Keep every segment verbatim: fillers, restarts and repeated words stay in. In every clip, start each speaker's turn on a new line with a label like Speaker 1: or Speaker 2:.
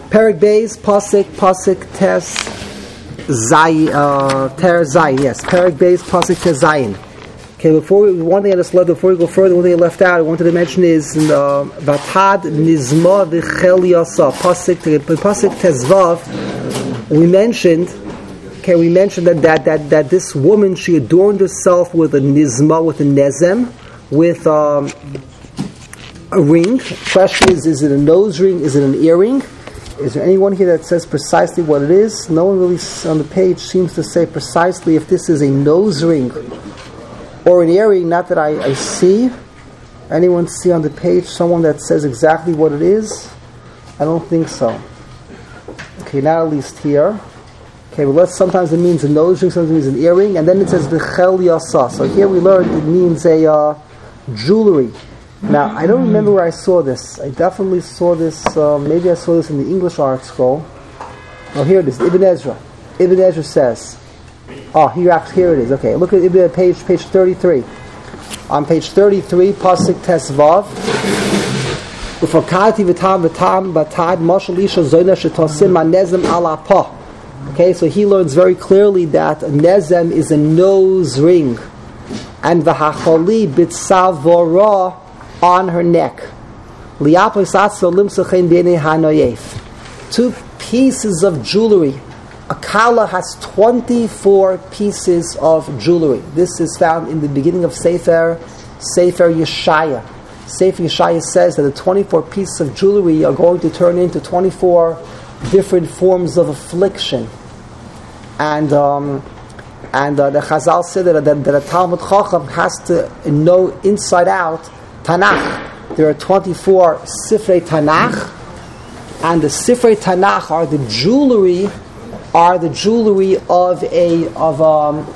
Speaker 1: Perek Beis, Pasik, Pasik, Tes, Zay, uh, Ter Zayin. Yes, Perek Beis, Pasik, Tes Zayin. Okay, before we, one thing I just left, before we go further, one thing I left out, I wanted to mention is in the Vatad Nizma V'Chel Yasa, Pasik, Pasik Tezvav. We mentioned, okay, we mentioned that, that that that this woman, she adorned herself with a nizma, with a nezem, with um, a ring. The question is, is it a nose ring? Is it an earring? Is there anyone here that says precisely what it is? No one really on the page seems to say precisely if this is a nose ring or an earring. Not that I, I see. Anyone see on the page someone that says exactly what it is? I don't think so. Okay, not at least here. Okay, well, let's, sometimes it means a nose ring, sometimes it means an earring, and then it says v'chel yasa. So here we learned it means a uh, jewelry. Now, I don't remember where I saw this. I definitely saw this, uh, maybe I saw this in the English art scroll. Oh, here it is, Ibn Ezra. Ibn Ezra says, oh, here, here it is. Okay, look at Ibn, page, page thirty-three. On page thirty-three, Pasuk Tesvav. Ufakati v'tam v'tam batad mashal isha zoyna shetosim manezem ala pah. Okay, so he learns very clearly that a nezem is a nose ring, and v'hacholi bitzavora on her neck. Two pieces of jewelry. A kala has twenty-four pieces of jewelry. This is found in the beginning of Sefer Sefer Yeshaya. Sefer Yeshaya says that the twenty-four pieces of jewelry are going to turn into twenty-four different forms of affliction. And um, and uh, the Chazal said that, that, that a Talmud Chacham has to know inside out Tanakh. There are twenty-four Sifrei Tanakh, and the Sifrei Tanakh are the jewelry, are the jewelry of a of um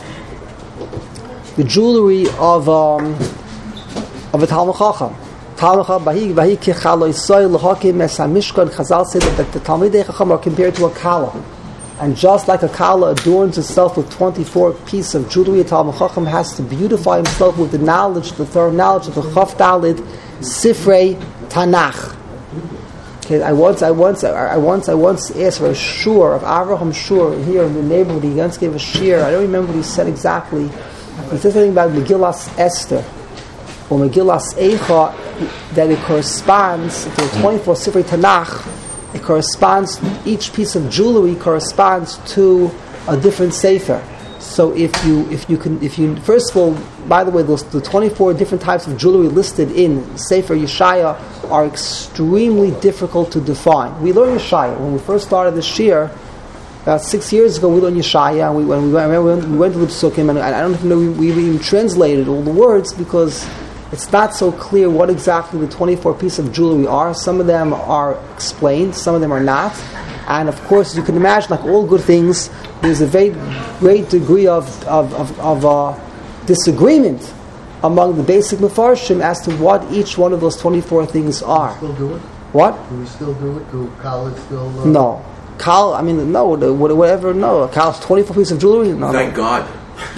Speaker 1: the jewelry of um of a Talmud Chacham. Talmud Chacham Bahi Bahi Kichalo Yisrael Lahakim Esamishkan. Chazal said that the Talmidei Chacham are compared to a kala. And just like a kala adorns itself with twenty-four pieces of jewelry, a Talmud Chacham has to beautify himself with the knowledge, the thorough knowledge of the Chaf Dalid Sifrei Tanakh. Okay, I once, I once, I once, I once asked for a shur of Avraham Shur here in the neighborhood. He once gave a shir. I don't remember what he said exactly. He said something about Megillas Esther or Megillas Eicha, that it corresponds to the twenty-four Sifrei Tanakh. It corresponds, each piece of jewelry corresponds to a different sefer. So if you, if you can, if you, first of all, by the way, those, the twenty-four different types of jewelry listed in Sefer Yeshaya are extremely difficult to define. We learned Yeshaya when we first started this year, about six years ago. We learned Yeshaya, and we, when we went, I remember we went to the Psukim, and I don't even know we, we even translated all the words because it's not so clear what exactly the twenty-four pieces of jewelry are. Some of them are explained, some of them are not. And of course, you can imagine, like all good things, there's a very great degree of of, of, of uh, disagreement among the basic Mefarshim as to what each one of those twenty-four things are.
Speaker 2: Still do it?
Speaker 1: What?
Speaker 2: Do we still do it? Do college still? Uh...
Speaker 1: No. Kal, I mean, no, the, whatever, no. Kal's twenty-four pieces of jewelry? No.
Speaker 3: Thank
Speaker 1: no.
Speaker 3: God.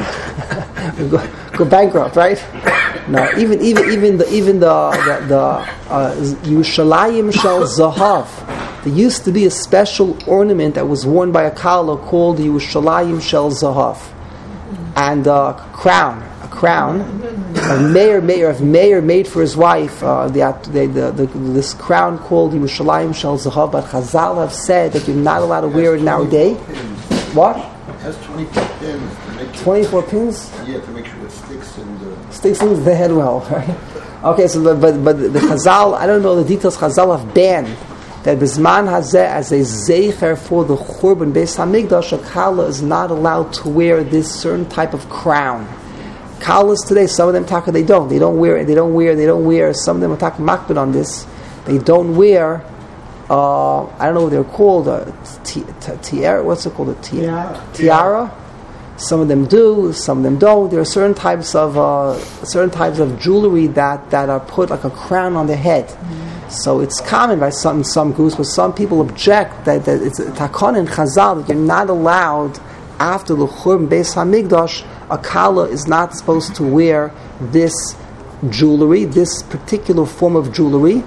Speaker 1: go, go bankrupt, right? No, even even even the even the the, the uh, Yerushalayim Shel Zahav. There used to be a special ornament that was worn by a kala called the Yerushalayim Shel Zahav, and a uh, crown, a crown, a mayor, mayor of mayor made for his wife. Uh, the, the, the, the this crown called Yerushalayim Shel Zahav. But Chazal have said that you're not allowed to wear it nowadays. What?
Speaker 2: It has twenty-four pins.
Speaker 1: twenty-four pins?
Speaker 2: Yeah, to make sure it sticks in the...
Speaker 1: Sticks in the head well, right? Okay, so the, but but the Chazal, I don't know the details, Chazal have banned that Bizman Hazeh, as a Zeicher for the Churban Beis HaMikdash, a Kala is not allowed to wear this certain type of crown. Kalas today, some of them taka, they don't. They don't wear, they don't wear, they don't wear, some of them are taka makbid on this. They don't wear, uh, I don't know what they're called, uh, tiara, what's it called? A tiara? Tiara? Some of them do, some of them don't. There are certain types of uh, certain types of jewelry that, that are put like a crown on the head. Mm-hmm. So it's common by some some groups, but some people object that, that it's a takon and chazal that you're not allowed after the Churban Beis Hamikdash. A kala is not supposed to wear this jewelry, this particular form of jewelry,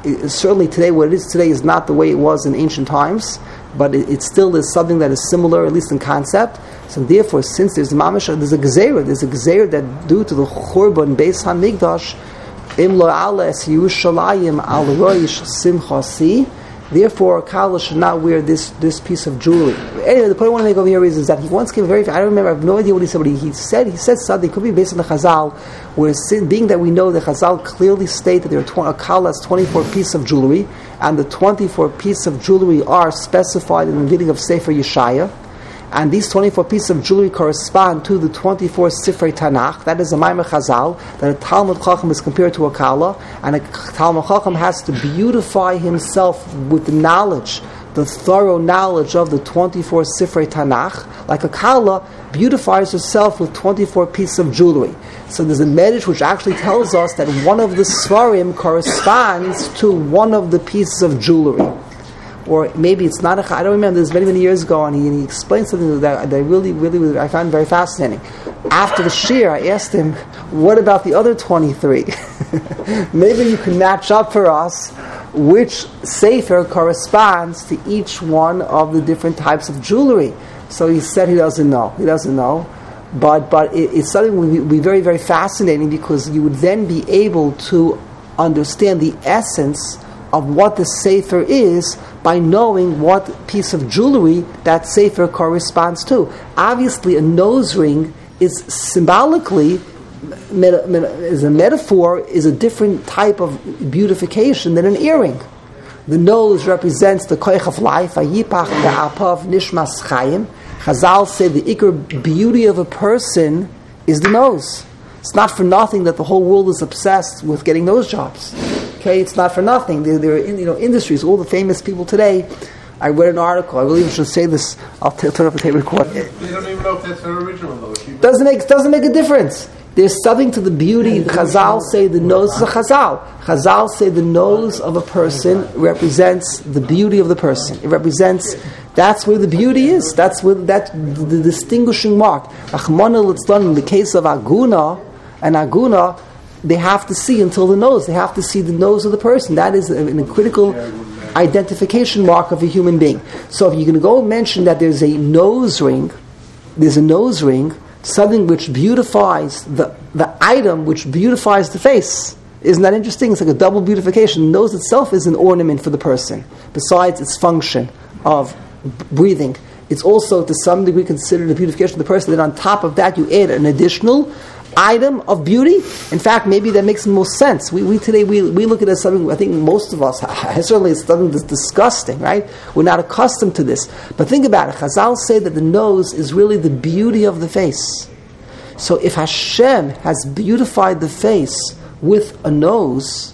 Speaker 1: it, certainly today, what it is today is not the way it was in ancient times, but it, it still is something that is similar, at least in concept. So therefore, since there's mamash, there's a gezerah, there's a gezerah that due to the churban Beis Hamikdash, im lo ala es Yerushalayim al roish simchasi. Therefore, Kala should not wear this, this piece of jewelry. Anyway, the point I want to make over here is, is that he once gave a very, I don't remember, I have no idea what he said, but he, he said, he said something, it could be based on the Chazal, where sin, being that we know the Chazal clearly state that there are tw- a Kala has twenty-four pieces of jewelry, and the twenty-four pieces of jewelry are specified in the beginning of Sefer Yeshaya, and these twenty-four pieces of jewelry correspond to the twenty-four Sifrei Tanakh. That is a Maimer Chazal, that a Talmud Chacham is compared to a Kala, and a Talmud Chacham has to beautify himself with the knowledge, the thorough knowledge of the twenty-four Sifrei Tanakh, like a Kala beautifies herself with twenty-four pieces of jewelry. So there's a Medrash which actually tells us that one of the Svarim corresponds to one of the pieces of jewelry. Or maybe it's not a, I don't remember, this was many, many years ago, and he, and he explained something that, that I really, really, I found very fascinating. After the shir, I asked him, what about the other twenty-three? Maybe you can match up for us which sefer corresponds to each one of the different types of jewelry. So he said he doesn't know. He doesn't know. But but it, it's something that would be very, very fascinating, because you would then be able to understand the essence of what the sefer is by knowing what piece of jewelry that sefer corresponds to. Obviously, a nose ring is symbolically, meta, meta, as a metaphor, is a different type of beautification than an earring. The nose represents the koich of life, ayipach da'apav nishmas chayim. Chazal say the ikar beauty of a person is the nose. It's not for nothing that the whole world is obsessed with getting nose jobs. Okay, it's not for nothing. There, there are in, you know industries. All the famous people today. I read an article. I really should say this. I'll t- turn up the tape recorder.
Speaker 2: They don't even know if that's her original though. She
Speaker 1: doesn't make doesn't make a difference. There's something to the beauty. The Chazal say the nose is a Chazal. Chazal say the nose of a person represents the beauty of the person. It represents, that's where the beauty is. That's where that the distinguishing mark. Rachmana litzlan, in the case of Aguna and Aguna, they have to see until the nose. They have to see the nose of the person. That is a, a critical identification mark of a human being. So if you're going to go and mention that there's a nose ring, there's a nose ring, something which beautifies the, the item which beautifies the face. Isn't that interesting? It's like a double beautification. The nose itself is an ornament for the person, besides its function of b- breathing. It's also to some degree considered a beautification of the person. Then on top of that you add an additional item of beauty. In fact, maybe that makes the most sense. We, we today we we look at it as something, I think most of us, certainly it's something that's disgusting, right? We're not accustomed to this. But think about it. Chazal say that the nose is really the beauty of the face. So if Hashem has beautified the face with a nose,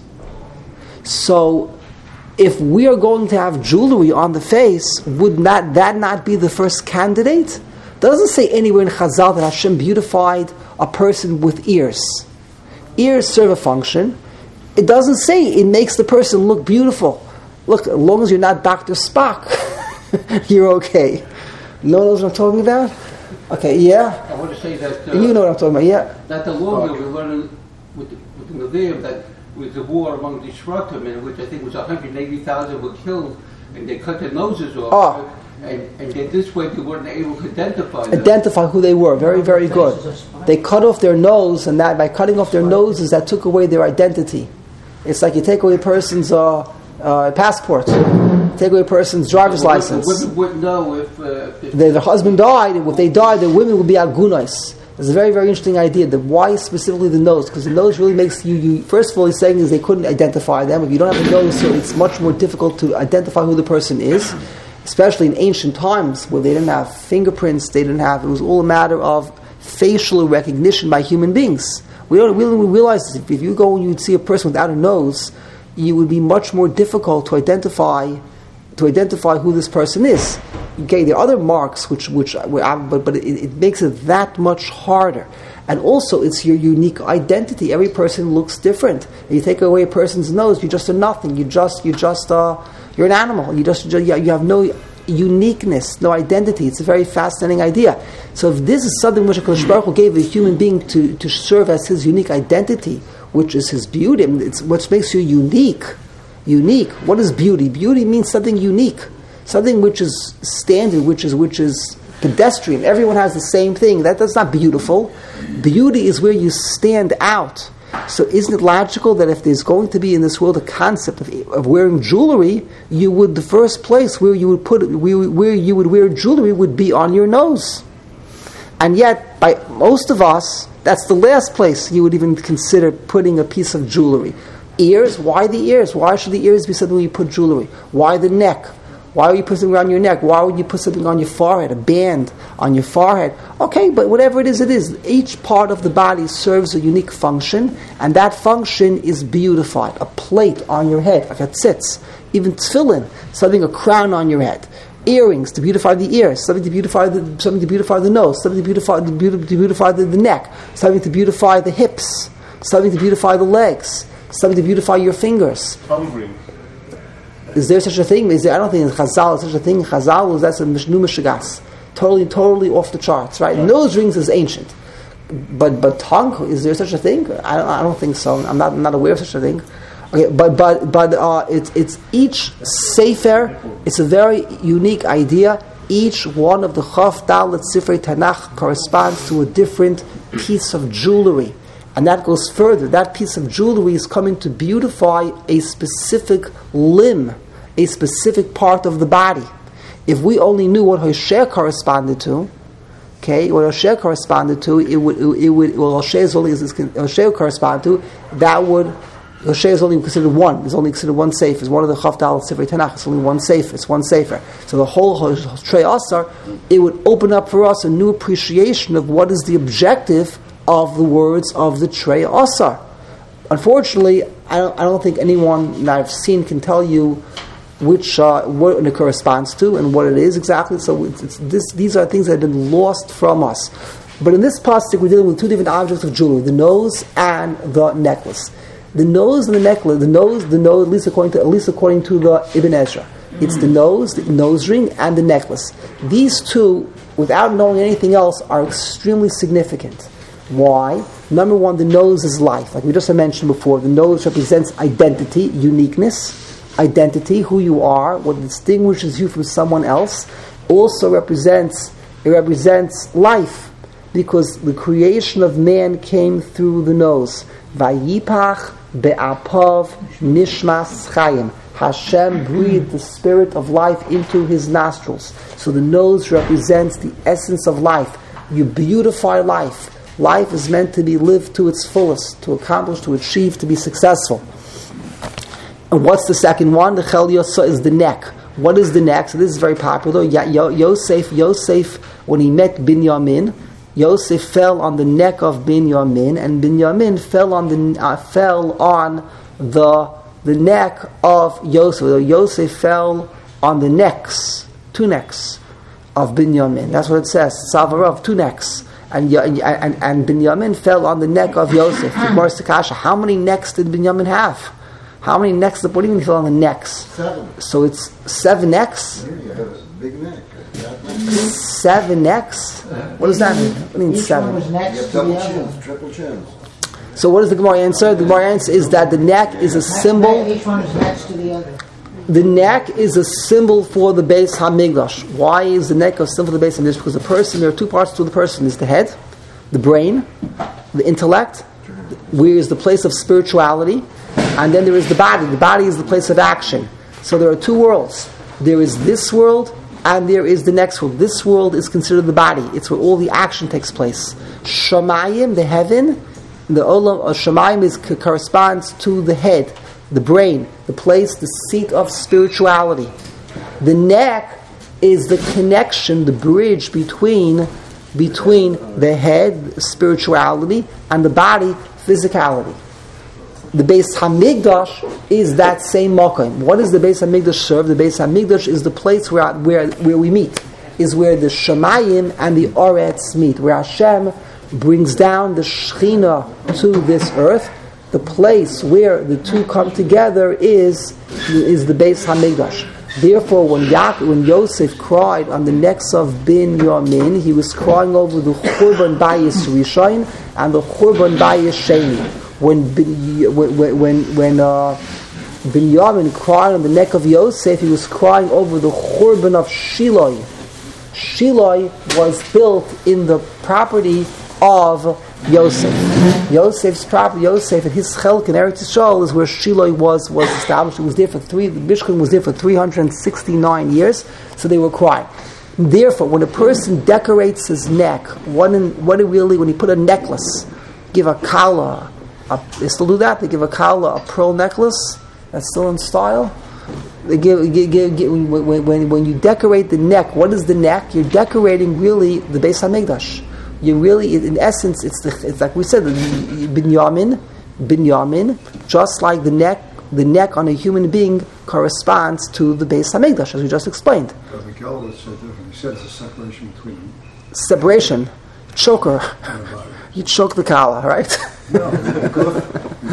Speaker 1: so if we are going to have jewelry on the face, would not that not be the first candidate? Doesn't say anywhere in Chazal that Hashem beautified a person with ears. Ears serve a function. It doesn't say it makes the person look beautiful. Look, as long as you're not Doctor Spock, you're okay. No one knows what I'm talking about? Okay, yeah?
Speaker 3: I want to say that... Uh,
Speaker 1: you know what I'm talking about, yeah?
Speaker 3: That the longer we learned with the, with the Nevi'im, that with the war among the Shratim, in which I think was one hundred eighty thousand were killed, and they cut their noses off.
Speaker 1: Oh.
Speaker 3: And, and then this way they weren't able to identify them.
Speaker 1: Identify who they were. Very, very good. They cut off their nose, and that by cutting off their noses, that took away their identity. It's like you take away a person's uh, uh, passport, take away a person's driver's
Speaker 3: the
Speaker 1: license.
Speaker 3: Women wouldn't know if, uh, if
Speaker 1: the, the husband died. If they died, the women would be agunais. It's a very, very interesting idea. The why specifically the nose? Because the nose really makes you, you. First of all, he's saying is they couldn't identify them. If you don't have a nose, so it's much more difficult to identify who the person is. Especially in ancient times where they didn't have fingerprints, they didn't have, it was all a matter of facial recognition by human beings. We don't really realize this. If you go and you see a person without a nose, it would be much more difficult to identify to identify who this person is. Okay, there are other marks which which but but it, it makes it that much harder. And also, it's your unique identity. Every person looks different. If you take away a person's nose, you're just a nothing. You just you just uh, you're an animal. You just you have no uniqueness, no identity. It's a very fascinating idea. So, if this is something which HaKadosh Baruch Hu gave a human being to, to serve as his unique identity, which is his beauty, it's what makes you unique. Unique. What is beauty? Beauty means something unique, something which is standard, which is which is pedestrian. Everyone has the same thing. That, that's not beautiful. Beauty is where you stand out. So isn't it logical that if there's going to be in this world a concept of, of wearing jewelry, you would, the first place where you would put it, where, where you would wear jewelry would be on your nose. And yet, by most of us, that's the last place you would even consider putting a piece of jewelry. Ears, why the ears? Why should the ears be something where you put jewelry? Why the neck? Why would you put something around your neck? Why would you put something on your forehead, a band on your forehead? Okay, but whatever it is, it is. Each part of the body serves a unique function, and that function is beautified. A plate on your head, like a tzitz, even tefillin, something, a crown on your head. Earrings to beautify the ears, something to beautify the something to beautify the nose, something to beautify the to beautify the, the neck, something to beautify the hips, something to beautify the legs, something to beautify your fingers.
Speaker 2: Tongue ring.
Speaker 1: Is there such a thing? Is there, I don't think in Chazal is such a thing. Chazal is that's a Mishnu Mishagas. Totally, totally off the charts, right? Nose rings is ancient. But but tongue, is there such a thing? I don't, I don't think so. I'm not I'm not aware of such a thing. Okay, but but but uh, it's it's each sefer. It's a very unique idea. Each one of the Chaf Dalet Sifrei Tanakh corresponds to a different piece of jewelry, and that goes further. That piece of jewelry is coming to beautify a specific limb, a specific part of the body. If we only knew what Hosea corresponded to, okay, what Hosea corresponded to, it would it would well Hosea is only Hosea correspond to that would. Hosea is only considered one. It's only considered one sefer. It's one of the Chaf Dalet Sifrei Tanakh. It's only one sefer. It's one sefer. So the whole Trei Asar, it would open up for us a new appreciation of what is the objective of the words of the Trei Asar. Unfortunately, I don't, I don't think anyone that I've seen can tell you which uh, what it corresponds to and what it is exactly. So it's, it's this, these are things that have been lost from us. But in this pasuk, we're dealing with two different objects of jewelry: the nose and the necklace. The nose and the necklace, the nose, the nose, at least according to at least according to the Ibn Ezra, it's the nose, the nose ring, and the necklace. These two, without knowing anything else, are extremely significant. Why? Number one, the nose is life. Like we just mentioned before, the nose represents identity, uniqueness, identity, who you are, what distinguishes you from someone else. Also represents it represents life, because the creation of man came through the nose. Vayipach be'apav nishmas chayim. Hashem breathed the spirit of life into his nostrils. So the nose represents the essence of life. You beautify life. Life is meant to be lived to its fullest, to accomplish, to achieve, to be successful. And what's the second one? The Chel Yosa is the neck. What is the neck? So this is very popular. Yosef, Yosef, when he met Binyamin, Yosef fell on the neck of Binyamin, and Binyamin fell on the uh, fell on the the neck of Yosef. Yosef fell on the necks, two necks of Binyamin. That's what it says. Savarav, two necks, and and and, and Binyamin fell on the neck of Yosef. How many necks did Binyamin have? How many necks? What do you mean he fell on the necks?
Speaker 4: Seven.
Speaker 1: So it's seven necks.
Speaker 4: Yeah, you have a big neck.
Speaker 1: Seven necks? What does that mean? What do you mean
Speaker 5: Each
Speaker 1: seven?
Speaker 5: one was next
Speaker 4: You have
Speaker 5: to the
Speaker 4: double
Speaker 5: other.
Speaker 4: chins, triple chins.
Speaker 1: So what does the Gemara answer? The Gemara answer is that the neck is a symbol.
Speaker 5: Each one is next to the other.
Speaker 1: The neck is a symbol for the Beis Hamikdash. Why is the neck a symbol for the Beis Hamikdash? Because the person, there are two parts to the person. There's the head, the brain, the intellect, where is the place of spirituality, and then there is the body. The body is the place of action. So there are two worlds. There is this world, and there is the next world. This world is considered the body. It's where all the action takes place. Shamayim, the heaven, the olam of Shamayim is, corresponds to the head, the brain, the place, the seat of spirituality. The neck is the connection, the bridge between between the head, spirituality, and the body, physicality. The Beis Hamikdash is that same makom. What does the Beis Hamikdash serve? The Beis Hamikdash is the place where where where we meet, is where the Shemayim and the Oretz meet, where Hashem brings down the Shechina to this earth. The place where the two come together is is the Beis Hamikdash. Therefore, when Yaakov, when Yosef cried on the necks of Binyamin, he was crying over the Churban Bayis Rishon and the Churban Bayis Sheni. When when when when uh, Binyamin cried on the neck of Yosef. He was crying over the Churban of Shiloh. Shiloh was built in the property of Yosef. Yosef's property, Yosef and his chelk in Eretz Yisrael is where Shiloh was was established. It was there for three. The Mishkan was there for three hundred sixty-nine years. So they were crying. Therefore, when a person decorates his neck, what in, what in really when he put a necklace, give a kala, a, they still do that. They give a kala a pearl necklace. That's still in style. They give, give, give, give when, when when you decorate the neck. What is the neck? You're decorating really the Beis Hamikdash. You really, in essence, it's the, it's like we said, binyamin, binyamin. Just like the neck, the neck on a human being corresponds to the Beis Hamikdash, as we just explained.
Speaker 4: But the Gemara said different. He said it's a separation between them.
Speaker 1: Separation, choker. You choke the kala, right?
Speaker 4: No, the goof,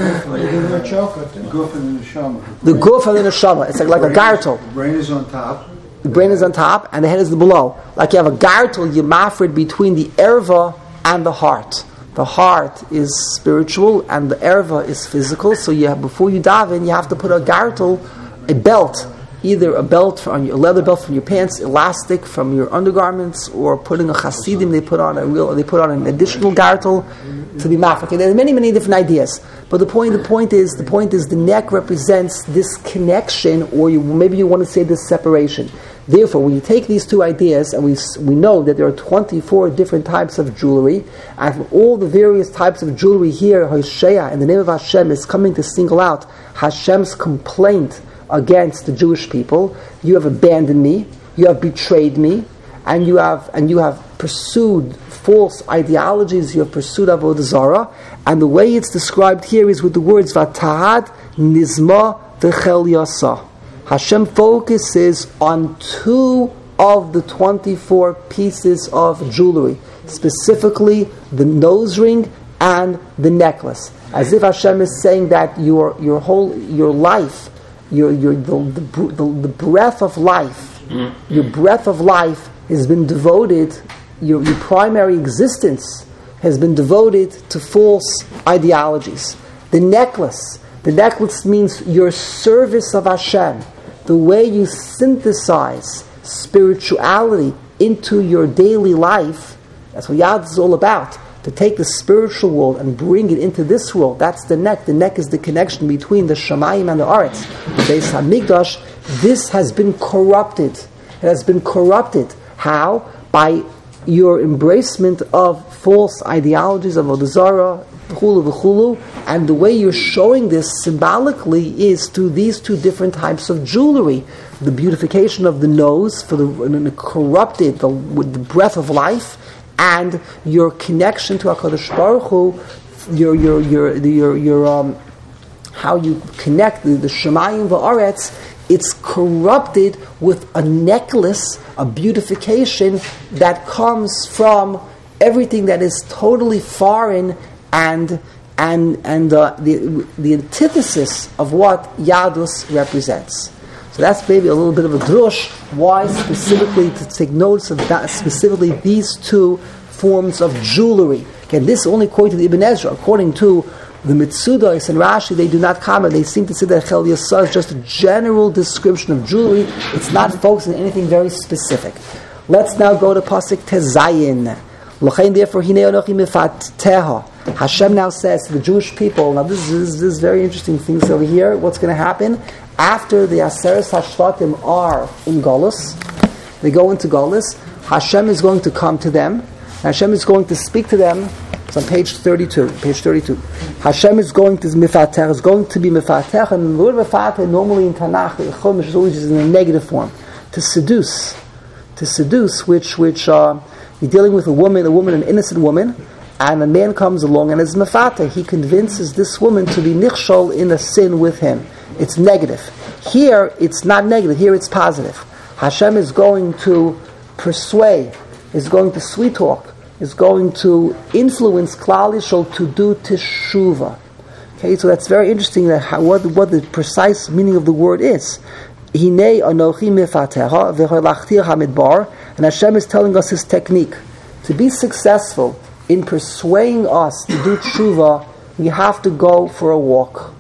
Speaker 4: the choker, the goof and the neshama.
Speaker 1: The goof and the neshama. It's like, like a gartel.
Speaker 4: The brain is on top.
Speaker 1: The brain is on top, and the head is below. Like you have a gartel, yemafrid between the erva and the heart. The heart is spiritual, and the erva is physical. So you have, before you daven, you have to put a gartel, a belt, either a belt from your, a leather belt from your pants, elastic from your undergarments, or putting a chasidim. They put on a real, they put on an additional gartel to be mafrid. Okay, there are many, many different ideas. But the point, the point is, the point is, the neck represents this connection, or you, maybe you want to say this separation. Therefore, when you take these two ideas, and we we know that there are twenty-four different types of jewelry, and from all the various types of jewelry here, Hosea, in the name of Hashem, is coming to single out Hashem's complaint against the Jewish people. You have abandoned me, you have betrayed me, and you have and you have pursued false ideologies, you have pursued Avodah Zarah, and the way it's described here is with the words Vatahad Nizma V'chel Yasa. Hashem focuses on two of the twenty-four pieces of jewelry, specifically the nose ring and the necklace, as if Hashem is saying that your your whole your life, your your the the, the, the breath of life, your breath of life has been devoted. Your your primary existence has been devoted to false ideologies. The necklace, the necklace means your service of Hashem. The way you synthesize spirituality into your daily life, that's what Yad is all about. To take the spiritual world and bring it into this world, that's the neck. The neck is the connection between the Shamayim and the Aretz. The Beis Hamikdash, this has been corrupted. It has been corrupted. How? By your embracement of false ideologies of Avodah Zarah, v'chulu v'chulu, and the way you're showing this symbolically is through these two different types of jewelry. The beautification of the nose for the, the corrupted, the, with the breath of life, and your connection to HaKadosh Baruch Hu, your your your your, your um, how you connect the, the Shemayim v'Aretz. It's corrupted with a necklace, a beautification that comes from everything that is totally foreign and and and uh, the the antithesis of what Yadus represents. So that's maybe a little bit of a drush. Why specifically to take notice of that, specifically these two forms of jewelry? Again, this is only according to the Ibn Ezra. According to the Mitzudas and Rashi, they do not comment. They seem to say that Chel Yasa is just a general description of jewelry. It's not focused on anything very specific. Let's now go to Pasuk Tezayin. L'chein therefore hinei anochi mefateha. Hashem now says to the Jewish people, now this is, this is very interesting things over here. What's going to happen? After the Aseres HaShvatim are in Golus, they go into Golus, Hashem is going to come to them, and Hashem is going to speak to them. It's on page thirty-two. Page thirty-two. Hashem is going to mifatech, is going to be mifatech, and the word mifatech normally in Tanakh, the Chumash is always in a negative form. To seduce. To seduce, which which uh, you're dealing with a woman, a woman, an innocent woman, and a man comes along and is mifatech. He convinces this woman to be nichshol in a sin with him. It's negative. Here, it's not negative. Here, it's positive. Hashem is going to persuade, is going to sweet talk, is going to influence Klal Yisrael to do teshuvah. Okay, so that's very interesting. That how, what what the precise meaning of the word is. Hinei anochi mefateha v'holachtir hamidbar, and Hashem is telling us His technique to be successful in persuading us to do teshuvah. We have to go for a walk.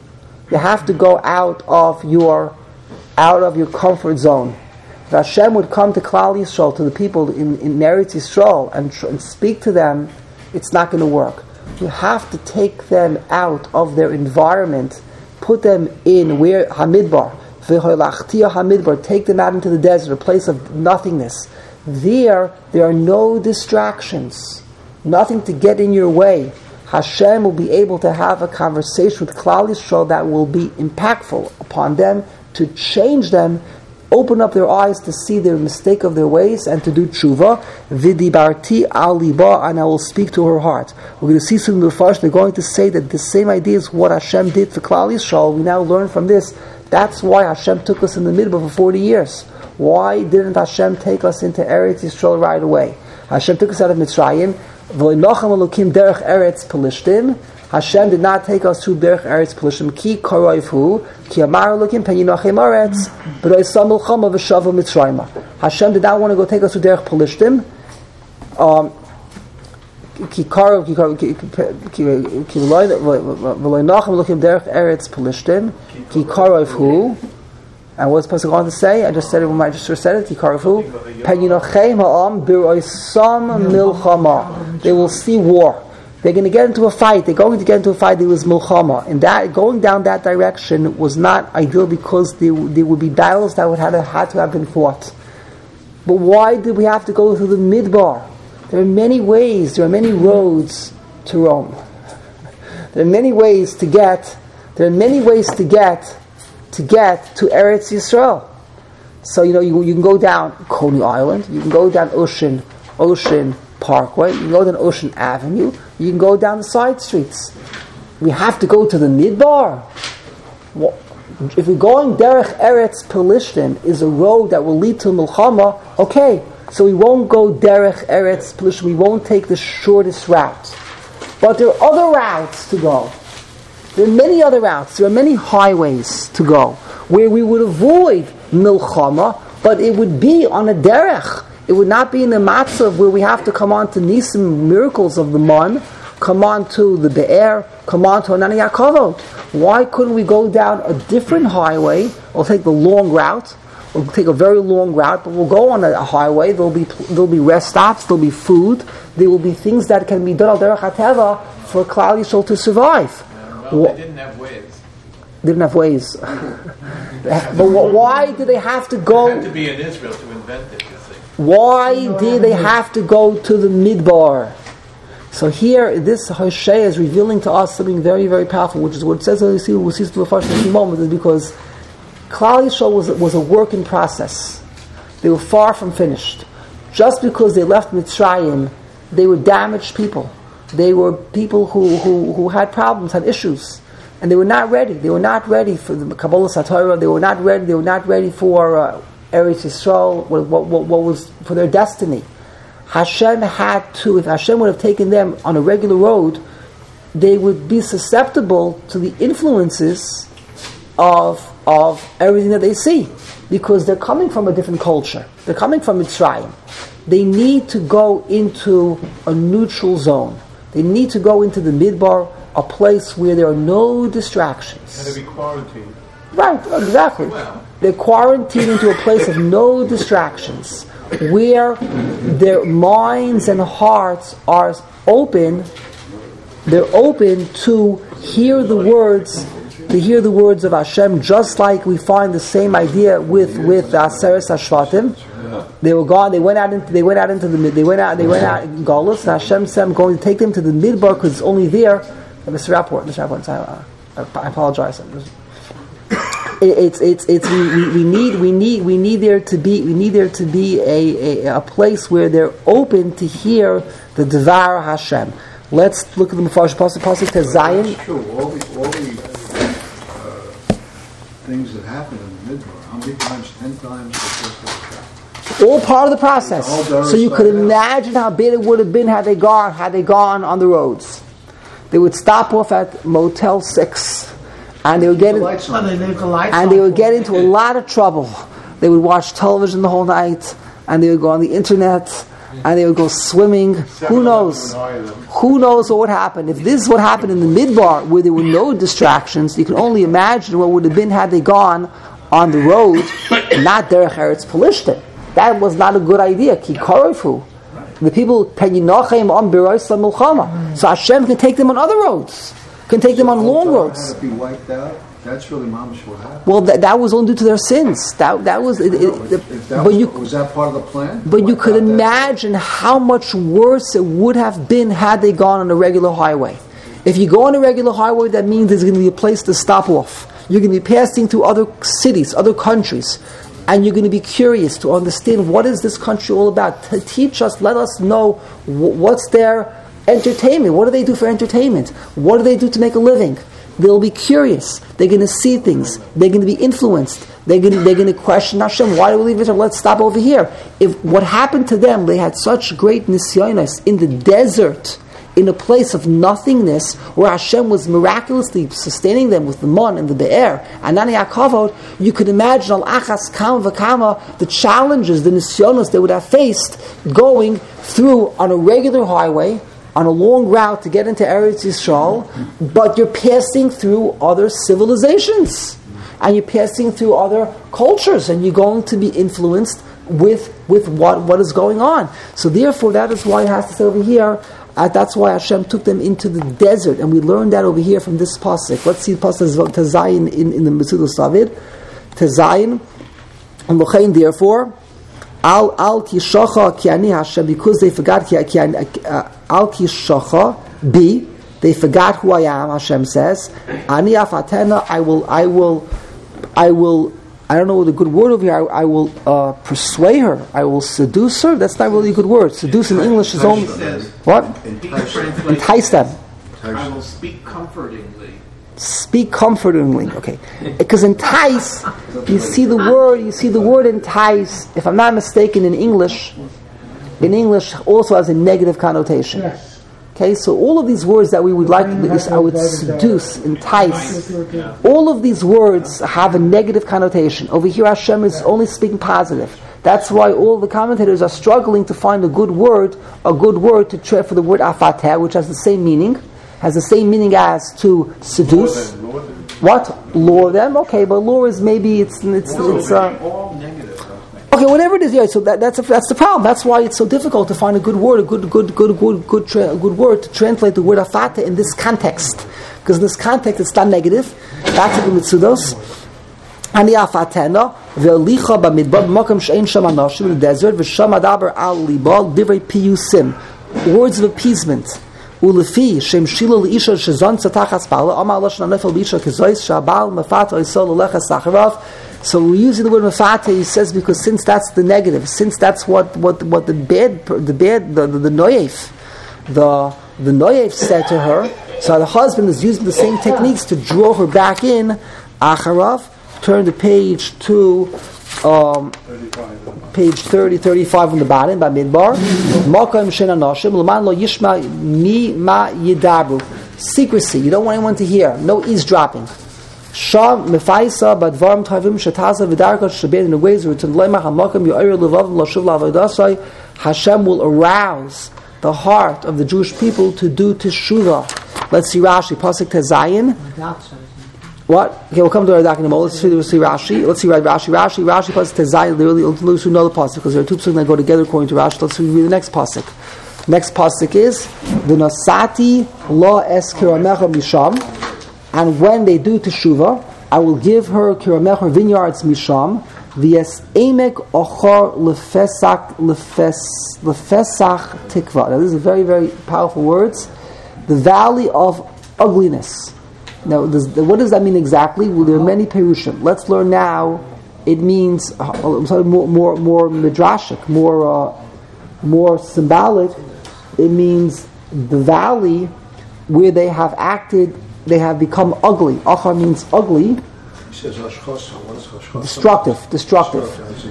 Speaker 1: You have to go out of your out of your comfort zone. If Hashem would come to Klal Yisrael, to the people in, in Eretz Yisrael, and, tr- and speak to them, it's not going to work. You have to take them out of their environment, put them in where Hamidbar, Hamidbar, take them out into the desert, a place of nothingness. There, there are no distractions, nothing to get in your way. Hashem will be able to have a conversation with Klal Yisrael that will be impactful upon them, to change them, open up their eyes to see their mistake of their ways and to do tshuva. Vidibarti al liba, and I will speak to her heart. We're going to see soon in the Farsh, they're going to say that the same idea is what Hashem did for Klal Yisrael. We now learn from this. That's why Hashem took us in the middle for forty years. Why didn't Hashem take us into Eretz Yisrael right away? Hashem took us out of Mitzrayim. derech Eretz Pelishtim. Hashem did not take us through derech Eretz Pelishtim. Ki karoifu, ki amar Elokim pen yinachem Eretz, b'roisam milchama v'shava Mitzrayim. Hashem did not want to go take us through derech Pelishtim. Um, Ki karov, ki karov, ki ki v'loy nachem Elokim derech Eretz Pelishtim. Ki karoifu. And what's supposed to go on to say? I just said it when I just said it. Ki karoifu. Pen yinachem ha'am b'roisam milchama. They will see war. They're going to get into a fight. They're going to get into a fight. There was milchama, and that going down that direction was not ideal because there, there would be battles that would have had to have been fought. But why did we have to go through the midbar? There are many ways. There are many roads to Rome. There are many ways to get. There are many ways to get to get to Eretz Yisrael. So you know you, you can go down Coney Island. You can go down Ocean Ocean Parkway. You can go down Ocean Avenue. You can go down the side streets. We have to go to the midbar. Well, if we're going derech Eretz Pelishtim is a road that will lead to Milchama, okay, so we won't go derech Eretz Pelishtim. We won't take the shortest route. But there are other routes to go. There are many other routes. There are many highways to go where we would avoid Milchama, but it would be on a derech. It would not be in the matzav where we have to come on to Nisim miracles of the Mon, come on to the Be'er, come on to Anani Yaakov. Why couldn't we go down a different highway? We'll take the long route. We'll take a very long route, but we'll go on a, a highway. There'll be there'll be rest stops. There'll be food. There will be things that can be done al derech hateva for Klal Yisrael to survive.
Speaker 2: Well, well, they didn't have ways.
Speaker 1: They didn't have ways. But why did they have to go?
Speaker 2: You had to be in Israel to invent it.
Speaker 1: Why did they have to go to the midbar? So here, this Hosea is revealing to us something very, very powerful, which is what it says. We'll see, we'll see the first few moments, is because Klal Yisrael was was a work in process. They were far from finished. Just because they left Mitzrayim, they were damaged people. They were people who, who, who had problems, had issues, and they were not ready. They were not ready for the Kabbalah Satorah. They were not ready. They were not ready for Uh, Eretz Yisrael, what, what, what, what was for their destiny. Hashem had to, if Hashem would have taken them on a regular road, they would be susceptible to the influences of of everything that they see, because they're coming from a different culture. They're coming from Mitzrayim. They need to go into a neutral zone. They need to go into the midbar, a place where there are no distractions.
Speaker 2: And to be quarantined.
Speaker 1: Right, exactly.
Speaker 2: Well.
Speaker 1: They're quarantined into a place of no distractions, where their minds and hearts are open. They're open to hear the words, to hear the words of Hashem, just like we find the same idea with with Aseres Hashvatim. They were gone. They went out into. They went out into the. They went out. They went out in Galus. And Hashem said, "I'm going to take them to the midbar because it's only there." Mister Rapport, Mister Rapport, I, I apologize. It's it's it's we, we, we need we need we need there to be we need there to be a, a, a place where they're open to hear the Devar Hashem. Let's look at the Mepharsh Pasuk Pasuk to Zion.
Speaker 4: That's true. All the all the uh, things that happen in the midbar. How many times? Ten times.
Speaker 1: All part of the process. So you could imagine how bad it would have been had they gone had they gone on the roads. They would stop off at Motel Six. And they would get in, and they would get into a lot of trouble. They would watch television the whole night, and they would go on the internet, and they would go swimming. Who knows? Who knows what would happen? If this is what happened in the Midbar, where there were no distractions, you can only imagine what would have been had they gone on the road, not Derech Eretz Pelishtim. That was not a good idea. Ki karafu. The people, so Hashem can take them on other roads, can take them on long roads.
Speaker 4: Had to be wiped out. That's really mamish what happened.
Speaker 1: Well, that, that was only due to their sins. That that was. It, it,
Speaker 4: No, if, if that
Speaker 1: but
Speaker 4: was,
Speaker 1: you,
Speaker 4: was that part of the plan?
Speaker 1: but you
Speaker 4: Wipe
Speaker 1: could
Speaker 4: out that-
Speaker 1: imagine how much worse it would have been had they gone on a regular highway. If you go on a regular highway, that means there's going to be a place to stop off. You're going to be passing through other cities, other countries, and you're going to be curious to understand what is this country all about. To teach us, let us know w- what's their entertainment. What do they do for entertainment? What do they do to make a living? They'll be curious. They're going to see things. They're going to be influenced. They're going to, they're going to question Hashem. Why do we leave Israel? Let's stop over here. If what happened to them, they had such great nisyonos in the desert, in a place of nothingness, where Hashem was miraculously sustaining them with the mon and the be'er, and Nani HaKavod, you could imagine al achas kam v'kama, the challenges, the nisyonos they would have faced going through on a regular highway, on a long route to get into Eretz Yisrael, but you're passing through other civilizations, and you're passing through other cultures, and you're going to be influenced with with what, what is going on. So therefore, that is why it has to say over here, uh, that's why Hashem took them into the desert, and we learned that over here from this pasuk. Let's see the pasuk Tezayin in, in the Mesudot David. Tezayin, and Lochein, therefore, Al al kishocha ki ani Hashem, because they forgot ki ki al kishocha b, they forgot who I am. Hashem says, ani afatena, I will, I will, I will. I don't know the good word over here. I, I will uh, persuade her. I will seduce her. That's not really a good word. Seduce in English is only what? Entice them.
Speaker 2: I will speak comfortingly.
Speaker 1: Speak comfortingly. Okay, because entice. You see the word. You see the word entice. If I'm not mistaken, in English, in English also has a negative connotation.
Speaker 5: Yes.
Speaker 1: Okay, so all of these words that we would like, to, I would seduce, entice, all of these words have a negative connotation. Over here, Hashem is only speaking positive. That's why all the commentators are struggling to find a good word, a good word to tra- for the word afateh, which has the same meaning, has the same meaning as to seduce. What? Lure them? Okay, but lure is maybe it's it's it's. Uh,
Speaker 2: All negative.
Speaker 1: Okay, whatever it is, yeah. So that, that's a, that's the problem. That's why it's so difficult to find a good word, a good good good good good tra- good word to translate the word afata in this context. Because in this context, it's not negative. That's the mitzudos. Ani afatena ve'licha b'midbar b'makam she'en sham anashim in the desert v'sham adaber al libal divrei piyusim, words of appeasement. Ulefi shem shilo leisha shezon tzatachas bala amar lashon anefel b'isha kezois shabal mefat oisol lecha sacharav. So we're using the word mafate, he says, because since that's the negative, since that's what, what, what the bad, the bad, the, the, the noyef, the, the noyef said to her, so the husband is using the same techniques to draw her back in. Acharav, turn the page to, um, page thirty, thirty-five on the bottom, by Midbar. Makam shena nashim, l'man lo yishma mi ma yidabu. Secrecy, you don't want anyone to hear, no eavesdropping. Sham mefaisa badvarm tavim shetaza v'darkot shabed in the ways where to lemach hamakam yo'ir levavim lashuv la'avodasai. Hashem will arouse the heart of the Jewish people to do teshuvah. Let's see Rashi, pasuk Tezayin. What? Okay, we'll come to our Radak in a moment. Let's see, let's see Rashi. Let's see Rashi. Rashi. Rashi pasuk Tezayin. They really those who know the pasuk because there are two pasuk that go together according to Rashi. Let's read the next pasuk. Next pasuk is the Nasati la es kiramecha misham. And when they do teshuvah, I will give her kiramecha vineyards misham, v'es emek ochor lefesak lefesach tikva. Now, these are very, very powerful words. The valley of ugliness. Now, does, what does that mean exactly? Well, there are many perushim. Let's learn now. It means uh, I'm sorry, more, more, more midrashic, more, uh, more symbolic. It means the valley where they have acted. They have become ugly. Achar means ugly.
Speaker 4: He says hashchasa. What is hashchasa?
Speaker 1: Destructive. Destructive.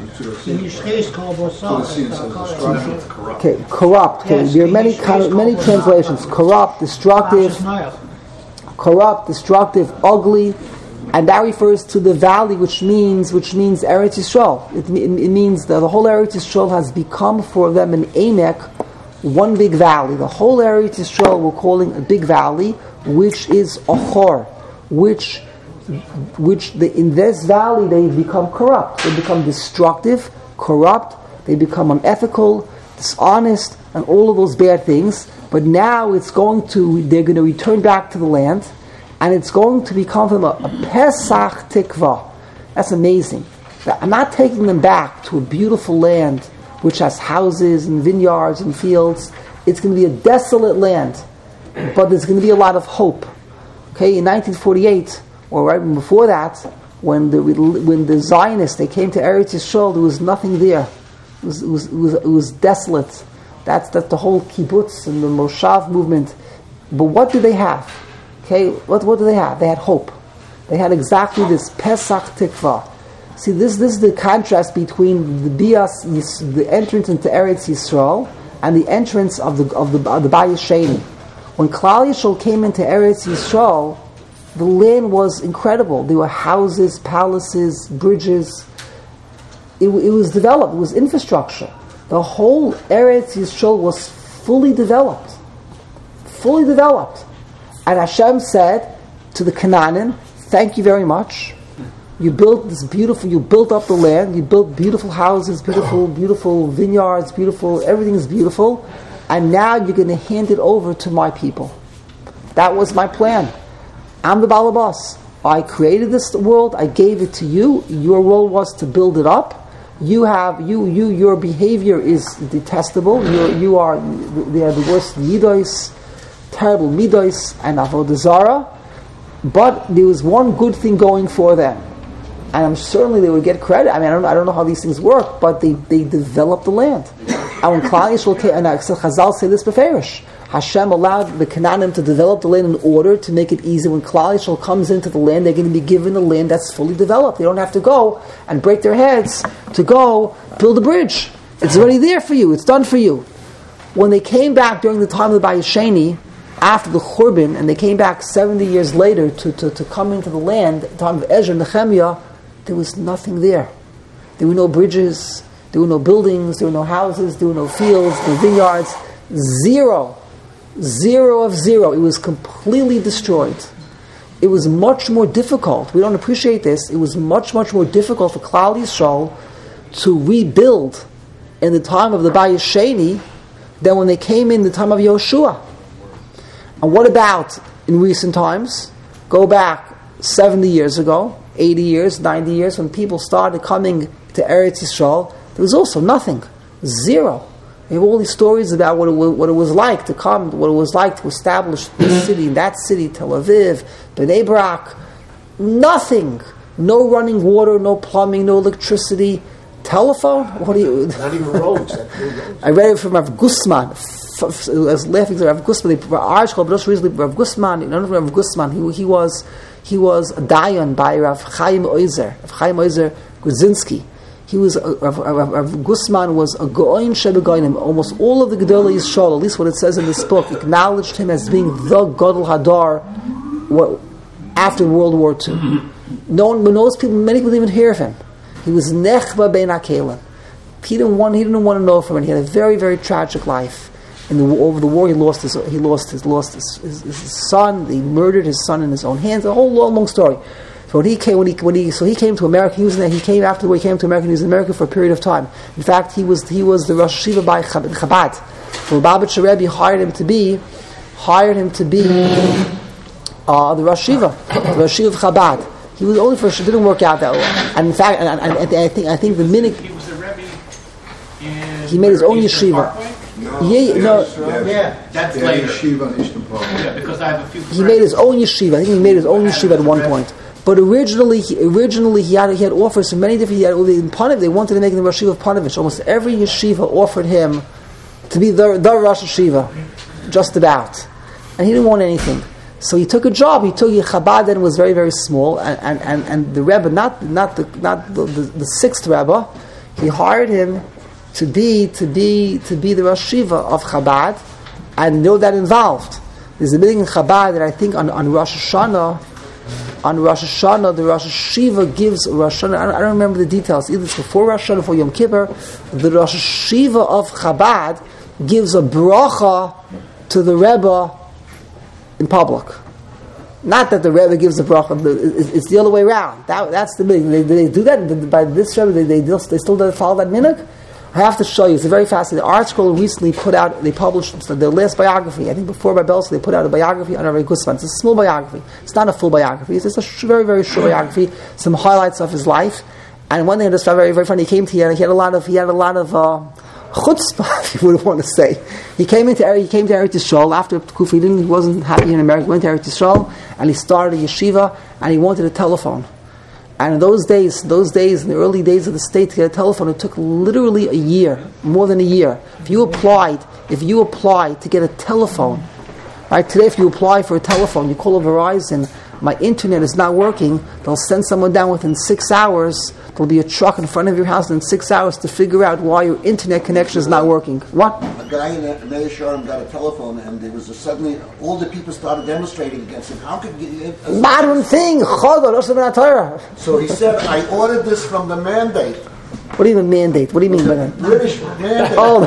Speaker 1: Okay, corrupt. Okay, there are many kind of, many translations. Corrupt, destructive, corrupt, destructive, ugly. And that refers to the valley, which means which means Eretz Yisrael. It, it, it means that the whole Eretz Yisrael has become for them an Emek, one big valley. The whole Eretz Yisrael we're calling a big valley, which is Achor, which which the, in this valley they become corrupt. They become destructive, corrupt. They become unethical, dishonest, and all of those bad things. But now it's going to they're going to return back to the land. And it's going to become from a, a Pesach Tikva. That's amazing. I'm not taking them back to a beautiful land which has houses and vineyards and fields. It's going to be a desolate land, but there's going to be a lot of hope. Okay, in nineteen forty-eight, or right before that, when the when the Zionists they came to Eretz Yisrael, there was nothing there. It was it was it was, it was desolate. That's that's the whole kibbutz and the Moshav movement. But what do they have? Okay, what what do they have? They had hope. They had exactly this Pesach Tikva. See, this this is the contrast between the Bias, the entrance into Eretz Yisrael, and the entrance of the of the of the Bayis Sheni. When Klal Yisrael came into Eretz Yisrael, the land was incredible. There were houses, palaces, bridges. It, it was developed. It was infrastructure. The whole Eretz Yisrael was fully developed, fully developed. And Hashem said to the Canaanim, "Thank you very much. You built this beautiful. You built up the land. You built beautiful houses, beautiful, beautiful vineyards, beautiful. Everything is beautiful. And now you're going to hand it over to my people. That was my plan. I'm the Balabas. I created this world. I gave it to you. Your role was to build it up. You have you you your behavior is detestable. You you are they are the worst midos." Terrible midos and avodah zarah, but there was one good thing going for them, and I'm certainly they would get credit. I mean, I don't, I don't know how these things work, but they, they developed the land. And when Klal Yisrael came, and Chazal say this beferish, Hashem allowed the Canaanim to develop the land in order to make it easy. When Klal Yisrael comes into the land, they're going to be given the land that's fully developed. They don't have to go and break their heads to go build a bridge. It's already there for you. It's done for you. When they came back during the time of the Bayis Sheni, after the Churban, and they came back seventy years later to, to, to come into the land, at the time of Ezra and Nehemiah, there was nothing there. There were no bridges, there were no buildings, there were no houses, there were no fields, no vineyards. Zero. Zero of zero. It was completely destroyed. It was much more difficult. We don't appreciate this. It was much, much more difficult for Klal Yisrael to rebuild in the time of the Bayis Sheni than when they came in the time of Yoshua. And what about in recent times? Go back seventy years ago, eighty years, ninety years, when people started coming to Eretz Yisrael, there was also nothing. Zero. We have all these stories about what it, was, what it was like to come, what it was like to establish this city, that city, Tel Aviv, Bnei Brak. Nothing. No running water, no plumbing, no electricity. Telephone? What do you...
Speaker 5: Not even roads.
Speaker 1: I read it from Rav Gusman. I was laughing at Rav Gusman. The article, but recently Rav Gusman. You know Rav Gusman. He he was he was a dayan by Rav Chaim Oizer. Rav Chaim Oizer Grudzinski. He was a, Rav, Rav, Rav Gusman was a goin shebegoinim. Almost all of the Gedolei Yisrael, at least what it says in this book, acknowledged him as being the Gadol Hadar. What after World War Two? No one, most people, many people didn't even hear of him. He was nechba bein hakelim. He didn't want. He didn't want to know from it. He had a very, very tragic life. In the over the war, he lost his. He lost his. Lost his, his, his son. He murdered his son in his own hands. A whole long, long story. So when he came, when he, when he, so he came to America. He was in, he came after the war. He came to America. He was in America for a period of time. In fact, he was he was the Rosh Hashiva by Chabad. So Lubavitcher Rebbe hired him to be hired him to be uh, the Rosh Hashiva, the Rosh Hashiva of Chabad. He was only for it didn't work out that way. And in fact, and, and, and I think I think the minute
Speaker 2: he was the Rebbe in
Speaker 1: he made his own yeshiva.
Speaker 2: No,
Speaker 1: yeah, no,
Speaker 2: yeah, that's
Speaker 4: Yeah,
Speaker 2: later.
Speaker 4: Yeshiva in Eastern Park.
Speaker 2: Yeah, because I have a few.
Speaker 1: he made his own yeshiva. I think he made his own yeshiva at one point. But originally, he, originally he had he had offers from many different. He had in Panovich. They wanted to make him the Rosh Hashiva of Panovich. Almost every yeshiva offered him to be the the Rosh Hashiva, just about, and he didn't want anything. So he took a job. He took Chabad, and was very, very small. And, and, and, and the Rebbe, not not the not the, the, the sixth Rebbe, he hired him to be to be to be the Rosh Hashiva of Chabad, and you know that involved. There's a meeting in Chabad that I think on, on Rosh Hashanah, on Rosh Hashanah, the Rosh Hashiva gives Rosh Hashanah, I don't, I don't remember the details, either it's before Rosh Hashanah, before Yom Kippur, the Rosh Hashiva of Chabad gives a bracha to the Rebbe in public. Not that the Rebbe gives the bracha, it's the other way around. That, that's the minhag. They, they do that by this Rebbe, they, they, they still don't follow that minhag. I have to show you, it's a very fascinating. Art Scroll recently put out, they published their last biography. I think before Babelska, they put out a biography on Rabbi Gusman. It's a small biography. It's not a full biography. It's just a sh- very, very short biography. Some highlights of his life. And one thing I just found very, very funny. He came to here and he had a lot of, he had a lot of uh, chutzpah, if you would want to say. He came into he came to Eretz Yisrael after Kufa. He didn't, he wasn't happy in America. He went to Eretz Yisrael and he started a yeshiva and he wanted a telephone. And in those days, those days, in the early days of the state, to get a telephone, it took literally a year, more than a year. If you applied, if you applied to get a telephone, right? Today, if you apply for a telephone, you call a Verizon, my internet is not working, they'll send someone down within six hours. There'll be a truck in front of your house in six hours to figure out why your internet connection is not working. What?
Speaker 5: A guy in Meir Sharm got a telephone, and there was a suddenly all the people started demonstrating against him. How could you? Uh,
Speaker 1: Modern thing.
Speaker 5: So he said, "I ordered this from the mandate."
Speaker 1: What do you mean mandate? What do you mean by that?
Speaker 5: British mandate.
Speaker 1: Oh,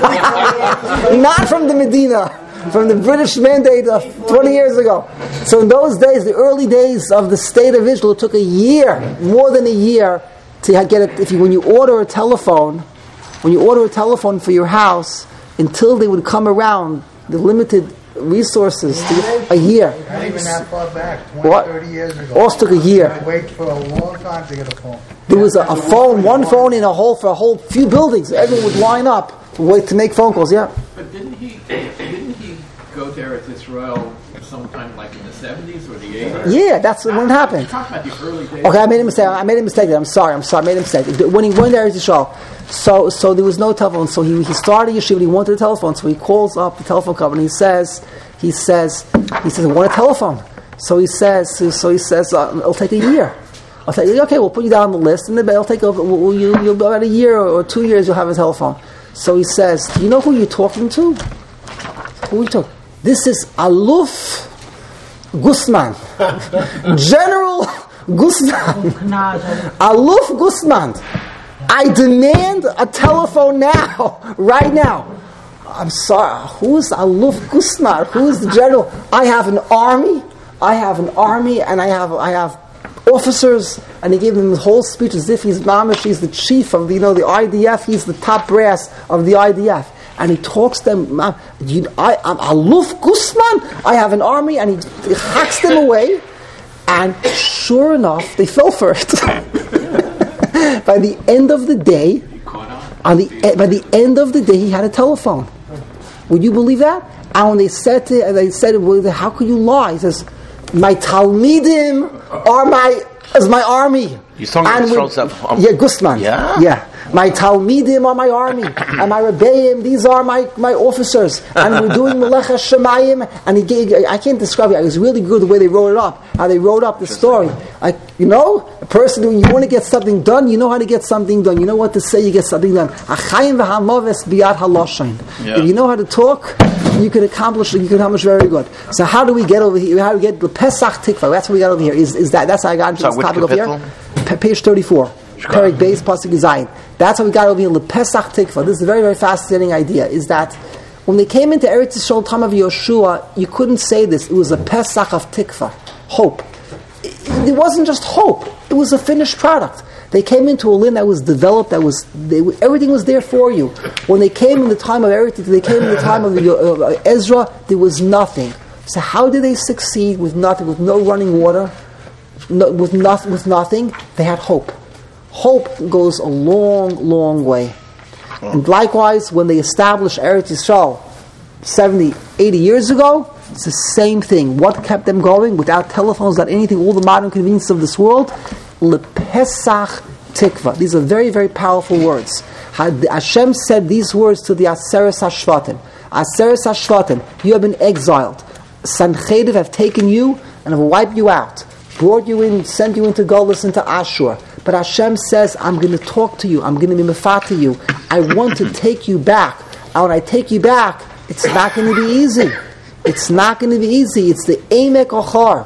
Speaker 1: not from the Medina. From the British mandate of twenty years ago. So in those days, the early days of the state of Israel, it took a year, more than a year, to get it. If you, when you order a telephone, when you order a telephone for your house, until they would come around, the limited resources, to, a year.
Speaker 6: Not even that far back, twenty,
Speaker 1: What?
Speaker 6: thirty years ago.
Speaker 1: Also took a year.
Speaker 6: I wait for a long time to get a phone.
Speaker 1: There was a, a phone, one phone in a whole for a whole few buildings. Everyone would line up, wait to make phone calls. Yeah.
Speaker 2: But didn't he? Didn't he go to Eretz Israel sometime like in the seventies or the eighties?
Speaker 1: Yeah, that's when it happened.
Speaker 2: Talk about the early days.
Speaker 1: Okay, I made a mistake. I made a mistake there. I'm sorry. I'm sorry. I made a mistake. When he went to Eretz Yisrael, so so there was no telephone. So he he started yeshiva. He wanted a telephone. So he calls up the telephone company. He says he says he says I want a telephone. So he says so he says uh, it'll take a year. I'll say okay. We'll put you down on the list, and then it'll take over. Will you you'll about a year or two years. You'll have a telephone. So he says, do you know who you're talking to? Who are you talking? This is Aluf Gusman. General Gusman. Aluf Gusman. I demand a telephone now. Right now. I'm sorry. Who's Aluf Gusman? Who's the general? I have an army. I have an army and I have I have officers, and he gave him the whole speech as if he's mamish, he's the chief of the, you know, the I D F, he's the top brass of the I D F. And he talks to them, you, I, I'm Aluf Gusman, I have an army, and he, he hacks them away, and sure enough, they fell for it. By the end of the day, on the by the end of the day, he had a telephone. Would you believe that? And when they said to, and they said, well, how could you lie? He says, my Talmidim are my is my army.
Speaker 7: You sung it with um,
Speaker 1: yeah, Gusman.
Speaker 7: Yeah?
Speaker 1: Yeah. My Talmidim are my army. And my Rebbeim, these are my, my officers. And we're doing Melecha Shemayim. And he gave, I can't describe it. It was really good the way they wrote it up. How they wrote up the story. Like, you know, a person, when you want to get something done, you know how to get something done. You know what to say, you get something done. Achayim v'hamaves biyad haloshain. If you know how to talk, you can accomplish you can accomplish very good. So how do we get over here? How do we get the Pesach Tikva? That's what we got over here. Is is that that's how I got into
Speaker 7: so
Speaker 1: this topic over here? P- page thirty-four. Perek Beis Pasuk Zayin. That's how we got over here. The Pesach Tikva. This is a very very fascinating idea. Is that when they came into Eretz Yisrael time of Yoshua, you couldn't say this. It was a Pesach of Tikva, hope. It, it wasn't just hope. It was a finished product. They came into a land that was developed, that was they, everything was there for you. When they came in the time of Eretz, they came in the time of uh, Ezra, there was nothing. So how did they succeed with nothing, with no running water, no, with, not, with nothing? They had hope. Hope goes a long, long way. And likewise, when they established Eretz Yisrael seventy, eighty years ago, it's the same thing. What kept them going? Without telephones, without anything, all the modern conveniences of this world, LePesach Tikva. These are very, very powerful words. Hashem said these words to the Aseres HaShvatim. Aseres HaShvatim, you have been exiled. Sancheriv have taken you and have wiped you out. Brought you in, sent you into Golus, into Ashur. But Hashem says, I'm going to talk to you. I'm going to be mefata you. I want to take you back. And when I take you back, it's not going to be easy. It's not going to be easy. It's the Emek Ochar.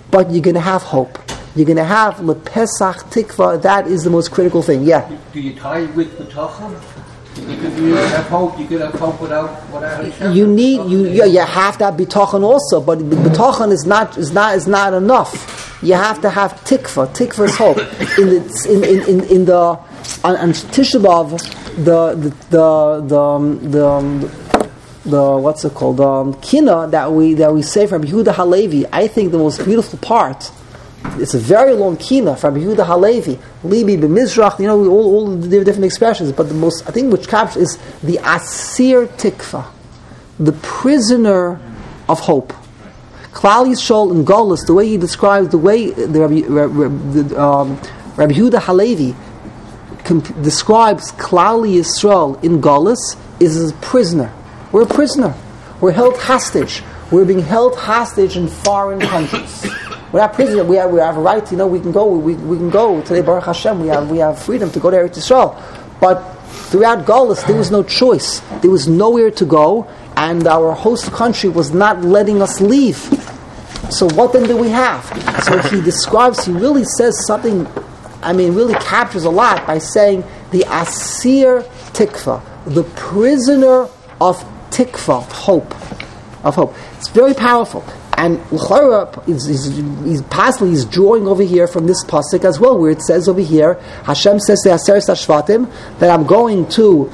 Speaker 1: but you're going to have hope. You're going to have lepesach tikva. That is the most critical thing. Yeah.
Speaker 3: Do you tie it with betachon? Because you have hope, you could have hope without without Hashem.
Speaker 1: You need you yeah, you have to have bitachon also, but bitachon is not is not is not enough. You have to have tikva. Tikva is hope. In the in in in, in the on, on Tisha B'Av, the the the the, um, the um, the what's it called the um, kina that we that we say from Yehuda Halevi. I think the most beautiful part. It's a very long kina from Yehuda Halevi, Libi b'Mizrach. You know all, all the different expressions, but the most I think which captures is the Asir Tikva, the prisoner of hope. Klal Yisrael in Golus, the way he describes the way the Rabbi, the, um, Rabbi Yehuda Halevi comp- describes Klal Yisrael in Golus is as a prisoner. We're a prisoner. We're held hostage. We're being held hostage in foreign countries. We're not prisoners. We have we have a right. You know, we can go. We we can go today. Baruch Hashem. We have we have freedom to go to Eretz Yisrael. But throughout Golus, there was no choice. There was nowhere to go, and our host country was not letting us leave. So what then do we have? So he describes. He really says something. I mean, really captures a lot by saying the Asir Tikva, the prisoner of Tikva, hope, of hope. It's very powerful. And L'chora is, is, is possibly he's drawing over here from this pasuk as well, where it says over here, Hashem says to Aseret Hashvatim that I'm going to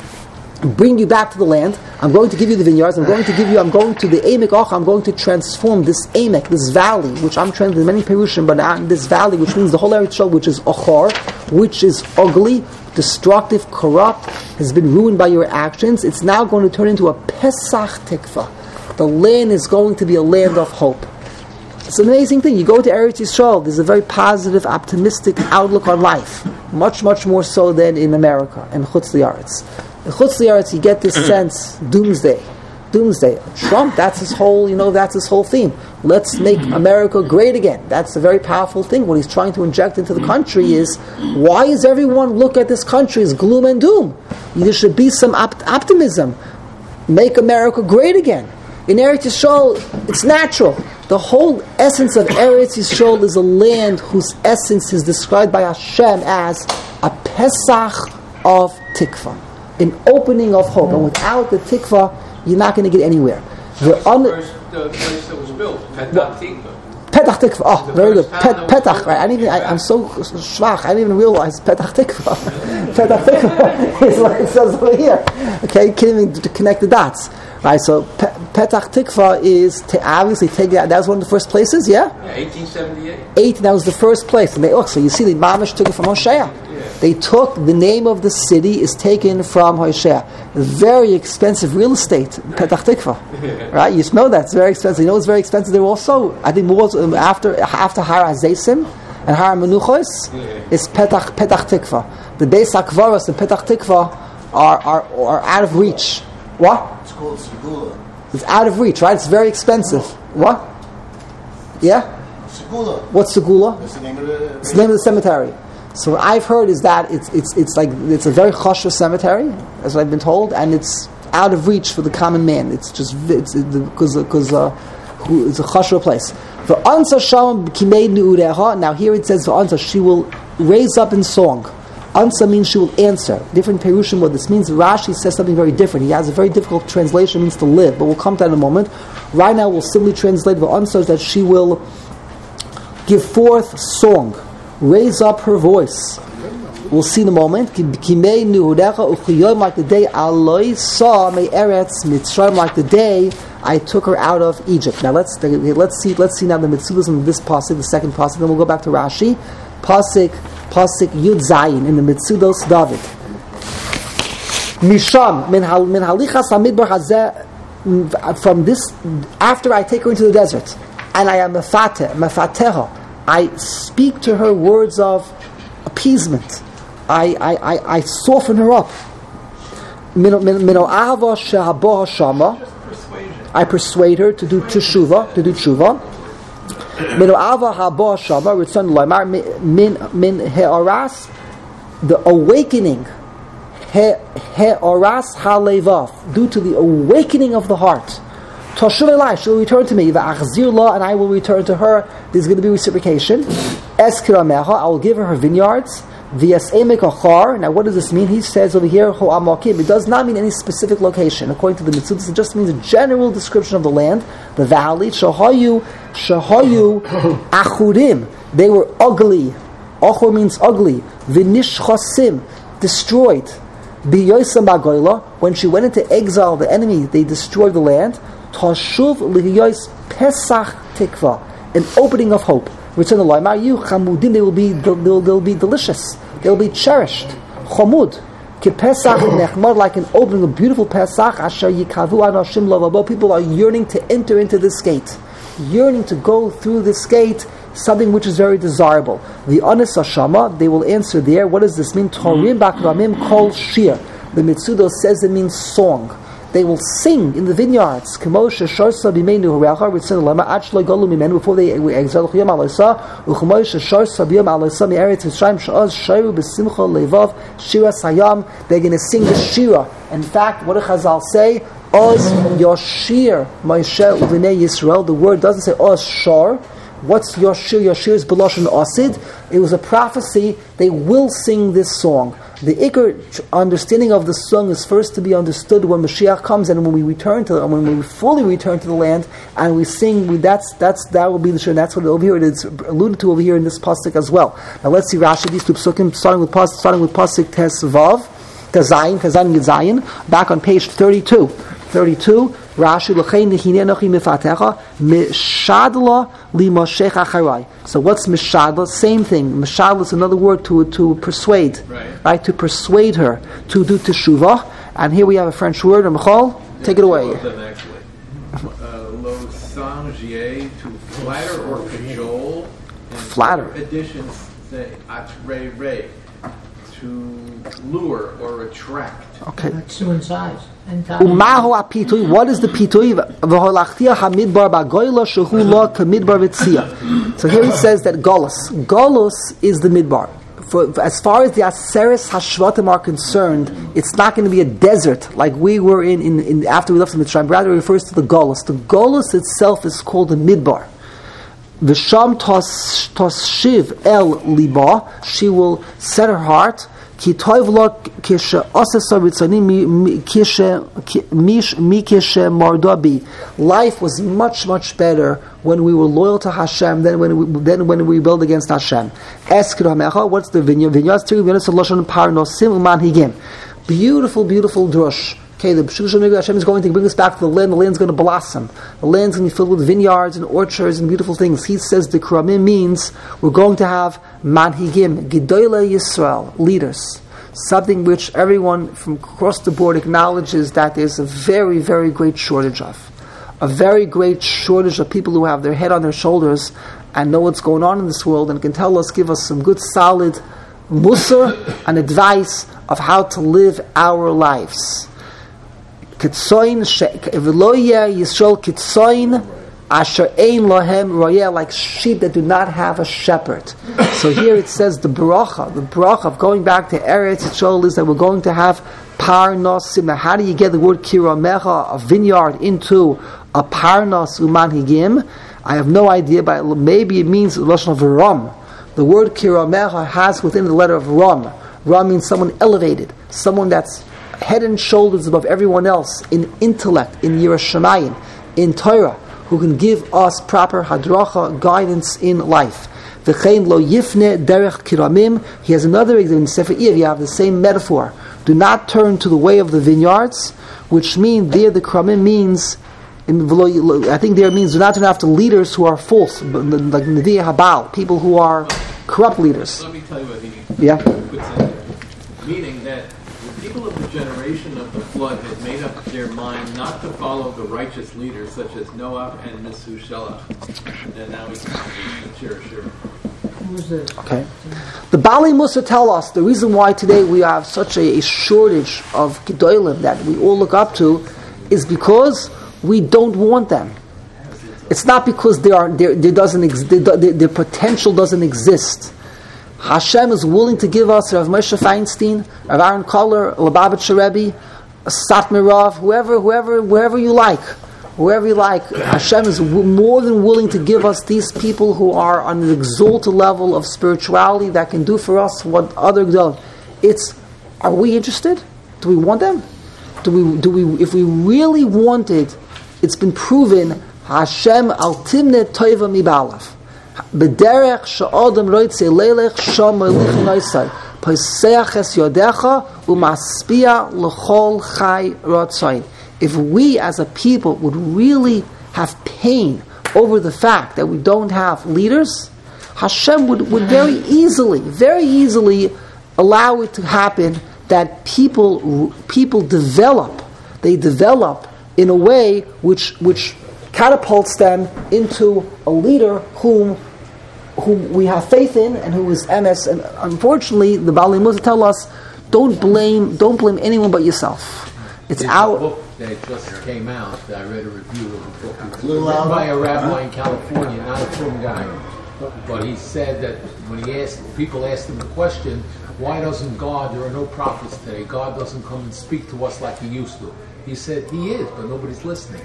Speaker 1: bring you back to the land. I'm going to give you the vineyards. I'm going to give you. I'm going to the Emek Och. I'm going to transform this Emek, this valley, which I'm translating many perushim, but not this valley, which means the whole Eretz Yisrael, which is Ochor, which is ugly, destructive, corrupt, has been ruined by your actions. It's now going to turn into a Pesach Tikva. The land is going to be a land of hope. It's an amazing thing. You go to Eretz Yisrael, there's a very positive, optimistic outlook on life. Much, much more so than in America and Chutz Li'aretz. In Chutz Li'aretz, you get this sense, doomsday. Doomsday. Trump, that's his whole, you know, that's his whole theme. Let's make America great again. That's a very powerful thing. What he's trying to inject into the country is, why is everyone look at this country as gloom and doom? There should be some op- optimism. Make America great again. In Eretz Yisrael, it's natural. The whole essence of Eretz Yisrael is a land whose essence is described by Hashem as a Pesach of Tikva, an opening of hope. And without the Tikva, you're not going to get anywhere. The un-
Speaker 2: first uh, place that was built, Petach Tikva.
Speaker 1: Petach Tikva. Oh, very good. Pet, petach. Right? I didn't even, I, I'm so schwach. I didn't even realize Petach Tikva. Petach Tikva is what it says over here. Okay, can't even to connect the dots. Right, so Pe- Petach Tikva is to obviously take that. That was one of the first places, yeah.
Speaker 2: Yeah, eighteen seventy-eight.
Speaker 1: Eight. That was the first place. And they look. So you see, the Mamish took it from Hosea. Yeah. They took the name of the city is taken from Hosea. Very expensive real estate, Petach Tikva. Yeah. Right, you know that it's very expensive. You know it's very expensive. There also, I think, more um, after after Har HaZeisim and Har HaMenuchos yeah. is Petach Petach Tikva. The Beis HaKvaros and Petach Tikva are are are out of reach. What?
Speaker 5: It's called Segula.
Speaker 1: It's out of reach, right? It's very expensive. What? Yeah?
Speaker 5: Segula.
Speaker 1: What's Segula?
Speaker 5: That's the name of the...
Speaker 1: It's the name of the cemetery. So what I've heard is that it's it's it's like it's a very chashuv cemetery, as I've been told, and it's out of reach for the common man. It's just it's because because uh, it's a chashuv place. The answer sham kimei nuureha. Now here it says the answer she will raise up in song. Ansa means she will answer. Different Perushim, what this means. Rashi says something very different. He has a very difficult translation, means to live, but we'll come to that in a moment. Right now we'll simply translate the answer that she will give forth song, raise up her voice. We'll see in a moment. Kimei nuhudecha uchiyom, like the day Aloi saw me eretz mitzrayim, like the day I took her out of Egypt. Now let's let's see let's see now the mitzvahs in this pasuk, the second pasuk. Then we'll go back to Rashi. Pasuk Pasuk Yud Zayin in the Mitzudos David. Misham min hal min halichas hamidbar hazeh. From this, after I take her into the desert, and I am mefate mefateha, I speak to her words of appeasement. I I I, I soften her up. Min min ahava shehaboha shama. I persuade her to do teshuva, to do tshuva. Min ava haba shama return laimar min min he'aras, the awakening he he'aras halevav, due to the awakening of the heart. Toshuv elai, she will return to me. Va'achzir la, and I will return to her. There's going to be reciprocation. Eskira mecha, I will give her her vineyards. V'yasemek achar. Now, what does this mean? He says over here, ho amakim. It does not mean any specific location. According to the Mitzvah, it just means a general description of the land, the valley. Shahayu, shahayu achurim. They were ugly. Achor means ugly. V'nishchasim, destroyed. B'yoysam ba'goyla. When she went into exile, the enemy, they destroyed the land. Tashuv liyois pesach tikva, an opening of hope. Return the Laimar, you chamudim, they will be they'll, they'll be delicious. They'll be cherished. Chamud, ki pesach nechmar, like an opening, a beautiful pesach. Asher yikavu anashim lavabo. People are yearning to enter into this gate, yearning to go through this gate. Something which is very desirable. The Anis Hashama, they will answer there. What does this mean? Torim bakramim kol shir. The Mitzudo says it means song. They will sing in the vineyards. Before they exile they're going to sing the shira. In fact, what does Chazal say? Oz Yoshir Moshe Uvnei Yisrael. The word doesn't say Oz Shor. What's Yoshir? Yoshir is B'lashon Osid. It was a prophecy. They will sing this song. The Iker understanding of the song is first to be understood when Mashiach comes, and when we return to, when we fully return to the land, and we sing. We, that's that's that will be the shir. That's what over here it is alluded to over here in this pasuk as well. Now let's see Rashi these two pasukim starting with pasuk starting with pasuk Tes Vav, Tezayin, Tezayin Yitzayin, back on page thirty-two. thirty-two. Rashi l'chein nechine nochi mifatecha mishadla li moshech acharai. So what's mishadla? Same thing. Mishadla is another word to to persuade, right? right? To persuade her to do teshuvah. And here we have a French word. Michal, take it away.
Speaker 2: Actually, lo sangier, to flatter or cajole.
Speaker 1: Flatter.
Speaker 2: Additions say atre re, to lure or attract.
Speaker 1: Okay.
Speaker 7: That's two in size.
Speaker 1: Umahu apitui. What is the pitui? V'holachtia hamidbar ba'goyla shehu lo kamidbar v'tzia. So here he says that Golus. Golus is the midbar. For, for as far as the Aseres Hashvatim are concerned, it's not going to be a desert like we were in, in, in after we left the Mitzrayim. Rather, it refers to the Golus. The Golus itself is called the midbar. V'sham toshiv el liba. She will set her heart. Ki toiv lo kishe osesa ritzani mi kishe mi kishe mardabi. Life was much much better when we were loyal to Hashem than when we than when we rebelled against Hashem. Eskir hamecha. What's the vineyard? Vineyards three vineyards lashon parnosim uman higim. Beautiful, beautiful drush. Okay, the Hashem is going to bring us back to the land. The land's going to blossom. The land's going to be filled with vineyards and orchards and beautiful things. He says the Kramim means we're going to have manhigim, Gedoyle Yisrael, leaders. Something which everyone from across the board acknowledges that there's a very, very great shortage of. A very great shortage of people who have their head on their shoulders and know what's going on in this world and can tell us, give us some good solid musar and advice of how to live our lives. Kitsoin Eveloya Yisrael Kitsoin Asher Ein Lohem Royeh, like sheep that do not have a shepherd. So here it says the bracha, the bracha of going back to Eretz Yisrael is that we're going to have parnosim. Now, how do you get the word kiramecha, a vineyard, into a parnos umanhigim? I have no idea, but maybe it means lashon of ram. The word kiramecha has within the letter of ram. Ram means someone elevated, someone that's head and shoulders above everyone else in intellect, in Yiras Shamayim, in Torah, who can give us proper hadracha, guidance in life. V'chein lo yifne derech kiramim. He has another example in Sefer Iyov. You have the same metaphor. Do not turn to the way of the vineyards, which means there the kiramim means, in, I think there means do not turn after leaders who are false, like Nevi'ei Habal, people who are corrupt leaders.
Speaker 2: Let me tell you what he
Speaker 1: yeah.
Speaker 2: puts in there. Meaning that people of the generation of the flood had made up their mind not to follow the righteous leaders such as Noah and Methuselah. And now we can share, share.
Speaker 7: Who's this?
Speaker 1: Okay. The Bali Musa tell us the reason why today we have such a, a shortage of Gedolim that we all look up to is because we don't want them. It's not because they are there, there doesn't ex, their, their potential doesn't exist. Hashem is willing to give us Rav Moshe Feinstein, Rav Aaron Koller, Lubavitcher Rebbe, Satmar Rav, whoever, whoever, whoever you like. wherever you like. Hashem is w- more than willing to give us these people who are on an exalted level of spirituality that can do for us what other don't. It's, are we interested? Do we want them? Do we? Do we? If we really want it, it's been proven. Hashem al timne toiva mibalav. B'derech she'odem roitze leilech shom elichin oisai. Poseach es yodecha u'maspia l'chol chai rotzain. If we as a people would really have pain over the fact that we don't have leaders, Hashem would, would very easily, very easily allow it to happen that people people develop, they develop in a way which which catapults them into a leader whom whom we have faith in and who is M S. And unfortunately, the Baalei Mussar tell us, don't blame don't blame anyone but yourself. It's
Speaker 8: There's
Speaker 1: our
Speaker 8: a book that just came out. I read a review of the book. It was written by a rabbi in California, not a film guy. But he said that when he asked, people asked him the question, why doesn't God, there are no prophets today, God doesn't come and speak to us like he used to. He said, he is, but nobody's listening.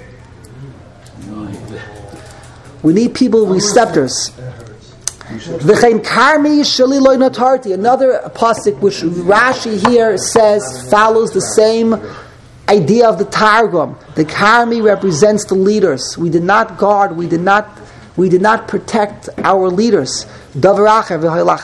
Speaker 1: we need people receptors. V'chein karmi sheli loy natarti. Another pasuk which Rashi here says follows the same idea of the Targum. The karmi represents the leaders. We did not guard. We did not. We did not protect our leaders. Now he's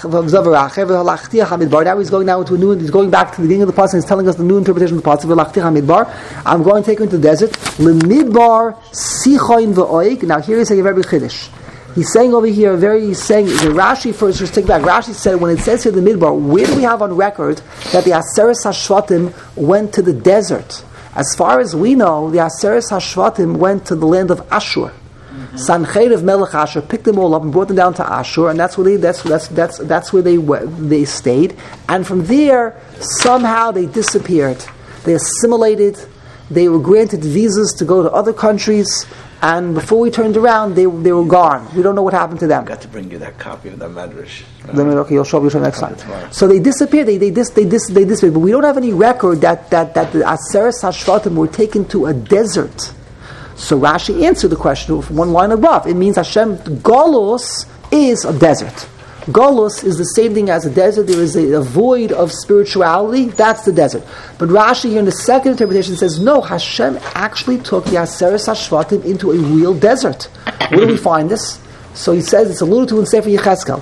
Speaker 1: going now into a new. He's going back to the beginning of the pasuk. He's telling us the new interpretation of the pasuk. I'm going to take you into the desert. Lemidbar sichoin v'oig. Now here he's saying a very chiddush. He's saying over here, very he's saying the Rashi first. Just take back. Rashi said when it says here the Midbar, where do we have on record that the Aseres Hashvatim went to the desert? As far as we know, the Aseres Hashvatim went to the land of Ashur. Mm-hmm. Sancheiriv Melech Ashur picked them all up and brought them down to Ashur, and that's where they that's that's that's that's where they they stayed. And from there, somehow they disappeared. They assimilated. They were granted visas to go to other countries. And before we turned around, they they were gone. We don't know what happened to them.
Speaker 9: I got to bring you that copy of the Medrash.
Speaker 1: Then okay, you'll show you next time. So they disappeared. They they dis, they dis, they disappeared. But we don't have any record that that that the Aseres Hashvatim were taken to a desert. So Rashi answered the question with one line above. It means Hashem Golos is a desert. Golos is the same thing as a desert. There is a, a void of spirituality. That's the desert. But Rashi here in the second interpretation says, no, Hashem actually took the Aseres Hashvatim into a real desert. Where do we find this? So he says, it's alluded to in Sefer Yecheskel.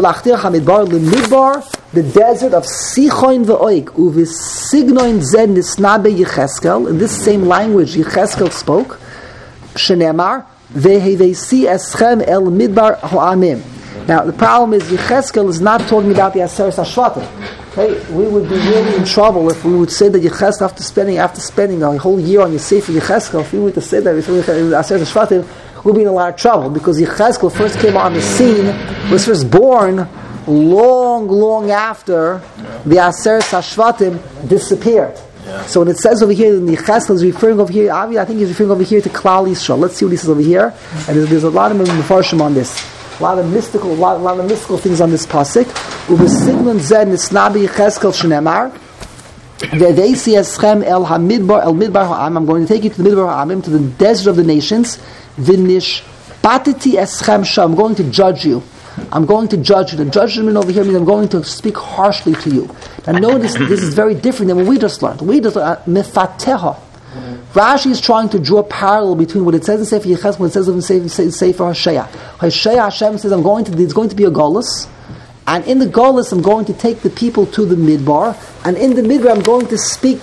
Speaker 1: The desert of Sichoin v'Oig, u'v'signoin zed nisnabe Yecheskel. In this same language Yecheskel spoke, Shenemar, ve'hevesi eschem el midbar ha'amim. Now the problem is Yecheskel is not talking about the Aseres Hashvatim. Okay, we would be really in trouble if we would say that Yecheskel after spending after spending a whole year on your Sefer Yecheskel, if we were to say that Aseres Hashvatim, we'd be in a lot of trouble because Yecheskel first came on the scene, was first born long, long after the Aseres Hashvatim disappeared. Yeah. So when it says over here, the Yecheskel is referring over here, I think he's referring over here to Klal Yisrael. Let's see what he says over here, and there's, there's a lot of Mefarshim on this. A lot of mystical, a lot, a lot of mystical things on this pasuk. Ubesignon zed nisnabi Yecheskel shenemar ve'veisi eschem el hamidbar el midbar ha'am. I'm going to take you to the midbar ha'amim, to the desert of the nations. V'nish patiti eschem sham. I'm going to judge you. I'm going to judge you. The judgment over here means I'm going to speak harshly to you. Now notice this is very different than what we just learned. We just learned mefateha. Rashi is trying to draw a parallel between what it says in Sefer Yecheskel and what it says in Sefer Hosea. Hosea, Hashem says, "I'm going to. There's going to be a golus, and in the golus, I'm going to take the people to the midbar, and in the midbar, I'm going to speak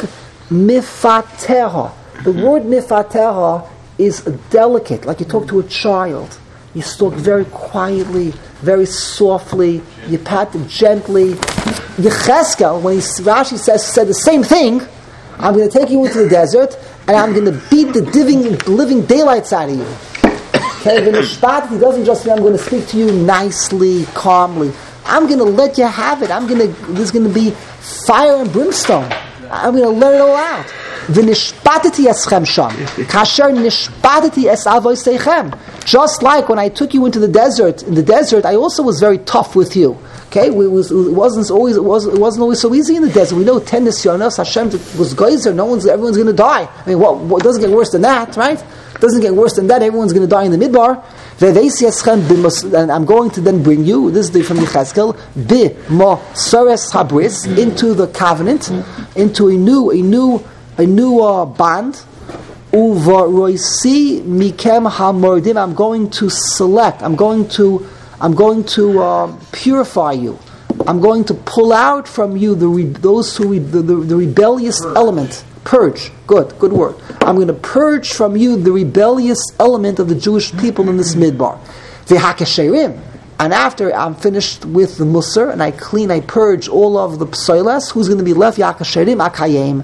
Speaker 1: mifateha." The word mifateha is delicate, like you talk to a child. You talk very quietly, very softly. You pat it gently. Yecheskel, when he, Rashi says said the same thing. I'm going to take you into the desert, and I'm going to beat the living, living daylights out of you. Okay, the Mishpat, he doesn't just say, I'm going to speak to you nicely, calmly. I'm going to let you have it. I'm going to, there's going to be fire and brimstone. I'm going to let it all out. V'nishpatati eschem sham, kasher nishpatati es avoseichem. Just like when I took you into the desert, in the desert, I also was very tough with you. Okay, it, was, it wasn't always it wasn't, it wasn't always so easy in the desert. We know ten nisyonos, Hashem was geyser. No one's everyone's going to die. I mean, what, what doesn't get worse than that, right? doesn't get worse than that. Everyone's going to die in the midbar. And I'm going to then bring you, this is the, from Yechezkel, b'mosares habris, into the covenant, into a new, a new, a new uh, bond. Uvaroisi mikem hamordim. I'm going to select. I'm going to. I'm going to uh, purify you. I'm going to pull out from you the re- those who re- the, the, the rebellious purge. element. Purge. Good. Good word. I'm going to purge from you the rebellious element of the Jewish people in this midbar. V'hakesherim. And after I'm finished with the Musar and I clean, I purge all of the psoilas, who's going to be left? Yakasherim akayim.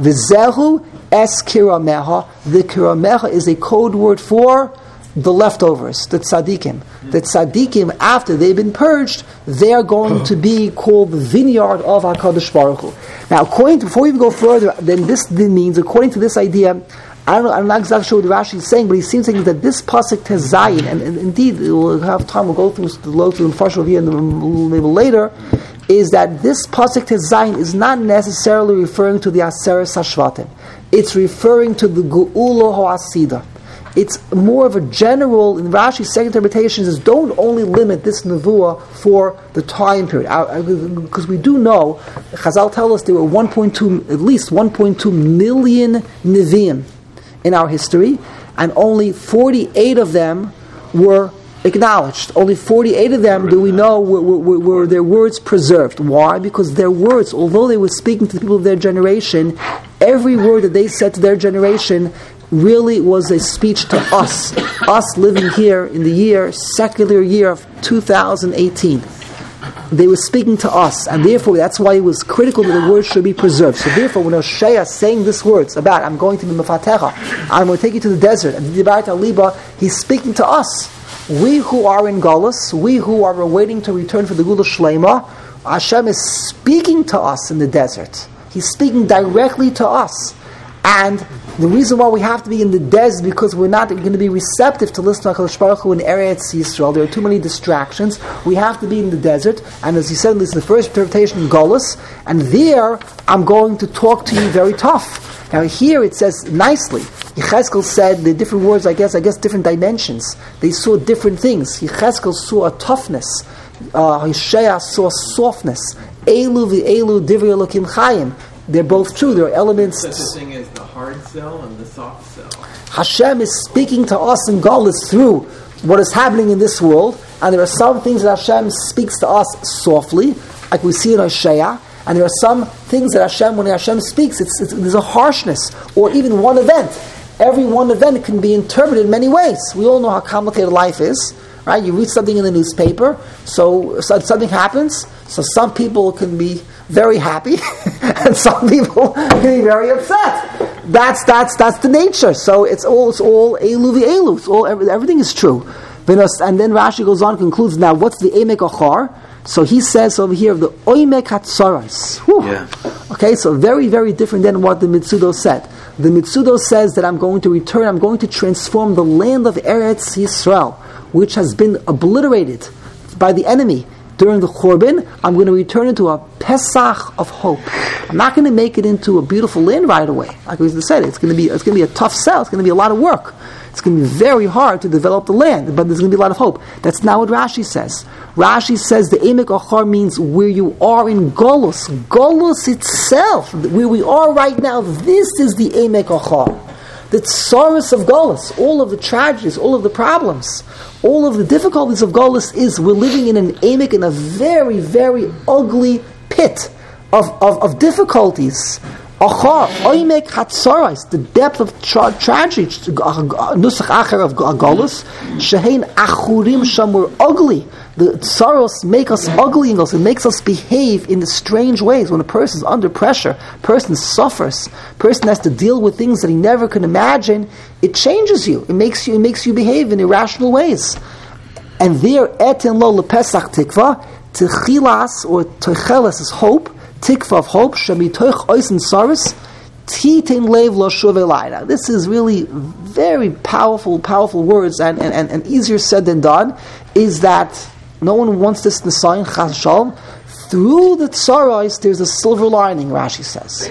Speaker 1: V'zehu es kirameha. The kirameha is a code word for the leftovers, the tzaddikim. The tzaddikim, after they've been purged, they are going to be called the vineyard of HaKadosh Baruch Hu. Now, according to, before we even go further, then this means, according to this idea, I don't know, I'm not exactly sure what Rashi is saying, but he seems like that this pasuk has Zayin, and, and indeed, we'll have time, we'll go through the low through the Farshal here maybe later, is that this pasuk has Zayin is not necessarily referring to the Aseres HaShvatim. It's referring to the Geula HaAsida. It's more of a general, in Rashi's second interpretation, is don't only limit this nevuah for the time period. Because we do know, Chazal tell us there were one point two, at least one point two million Nevi'im in our history, and only forty-eight of them were acknowledged. Only forty-eight of them do we know were, were, were their words preserved. Why? Because their words, although they were speaking to the people of their generation, every word that they said to their generation really was a speech to us, us living here in the year, secular year of two thousand eighteen. They were speaking to us, and therefore that's why it was critical that the words should be preserved. So therefore, when Hosea is saying these words about, I'm going to be Mefatecha, I'm going to take you to the desert, and Dibarat Aliba, he's speaking to us. We who are in Galus, we who are waiting to return for the Gula Shlema, Hashem is speaking to us in the desert. He's speaking directly to us. And the reason why we have to be in the desert is because we're not going to be receptive to listen to HaKadosh Baruch Hu in Eretz Yisrael. There are too many distractions. We have to be in the desert. And as he said, this is the first interpretation in Golus. And there, I'm going to talk to you very tough. Now here it says nicely. Yechezkel said the different words, I guess, I guess different dimensions. They saw different things. Yechezkel saw a toughness. Uh, Hosea saw softness. Elu v'elu divrei Elokim chayim. They're both true. There are elements.
Speaker 2: Such a thing as the hard cell and the soft cell.
Speaker 1: Hashem is speaking to us in Golus through what is happening in this world, and there are some things that Hashem speaks to us softly, like we see in Hosea, and there are some things that Hashem, when Hashem speaks, it's, it's, there's a harshness, or even one event. Every one event can be interpreted in many ways. We all know how complicated life is, right? You read something in the newspaper, so, so something happens, so some people can be very happy, and some people can be very upset. That's that's that's the nature. So it's all it's all elu v'elu. It's all everything is true. And then Rashi goes on and concludes. Now, what's the emek achar? So he says over here the oimek hatzaros. Yeah. Okay, so very very different than what the Mitzudo said. The Mitzudo says that I'm going to return. I'm going to transform the land of Eretz Yisrael, which has been obliterated by the enemy during the Churban. I'm going to return it to a Pesach of hope. I'm not going to make it into a beautiful land right away. Like we said, it's going to be it's going to be a tough sell. It's going to be a lot of work. It's going to be very hard to develop the land, but there's going to be a lot of hope. That's not what Rashi says. Rashi says the Emek Achar means where you are in Golus. Golus itself, where we are right now, this is the Emek Achar. The tsaros of Golus, all of the tragedies, all of the problems, all of the difficulties of Golus is we're living in an Emek, in a very, very ugly pit of, of, of difficulties. Achar, oimek hatzarais, the depth of tra- tragedy, nusach acher of Golus, shehein achurim sham, we're ugly. The tsaros make us ugly in Golus. It makes us behave in strange ways. When a person is under pressure, a person suffers, a person has to deal with things that he never could imagine, it changes you. It makes you, it makes you behave in irrational ways. And there, etin lo lepesach tikva, techilas, or techelas is hope, tikva of hope, shemitoich oisen saris, titin lev lo shuvelayda. This is really very powerful, powerful words, and, and, and, and easier said than done, is that no one wants this in the sign, chas shalom. Through the tsaros, there's a silver lining, Rashi says.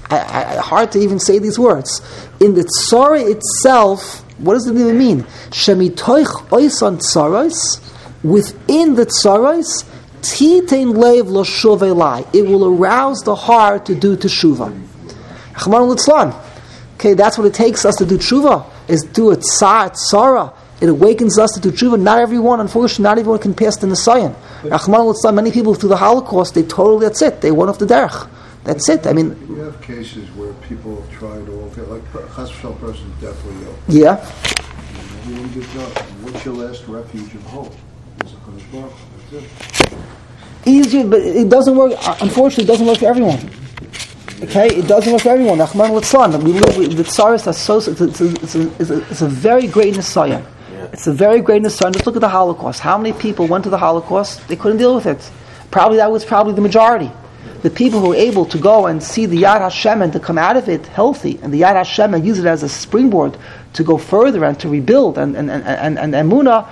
Speaker 1: I, I, hard to even say these words. In the tzara itself, what does it even mean? Shemitoich oisan tzaros, within the tzaros, titein leiv lo shuv elai. It will arouse the heart to do teshuvah. Chman litzlan. Okay, that's what it takes us to do teshuvah, is do a tzar, tzara. It awakens us to do teshuvah. Not everyone, unfortunately, not everyone can pass the Nisayan. Chman litzlan, many people through the Holocaust, they totally, that's it. They went off the derech. That's it. I mean,
Speaker 4: we have cases where people have tried all of it, like a chas v'shalom person is deathly ill.
Speaker 1: Yeah.
Speaker 4: And everyone gives up. And what's your last refuge and hope? Is a Kadosh Baruch Hu. That's it.
Speaker 1: Easier, but it doesn't work. Unfortunately, it doesn't work for everyone. Okay, it doesn't work for everyone. Achman litzlan. We live with the tsaris. So it's a, it's, a, it's, a, it's, a, it's a very great nisayan. It's a very great nisayan. Just look at the Holocaust. How many people went to the Holocaust? They couldn't deal with it. Probably that was probably the majority. The people who were able to go and see the Yad Hashem and to come out of it healthy, and the Yad Hashem and use it as a springboard to go further and to rebuild and and and and, and, and Emunah,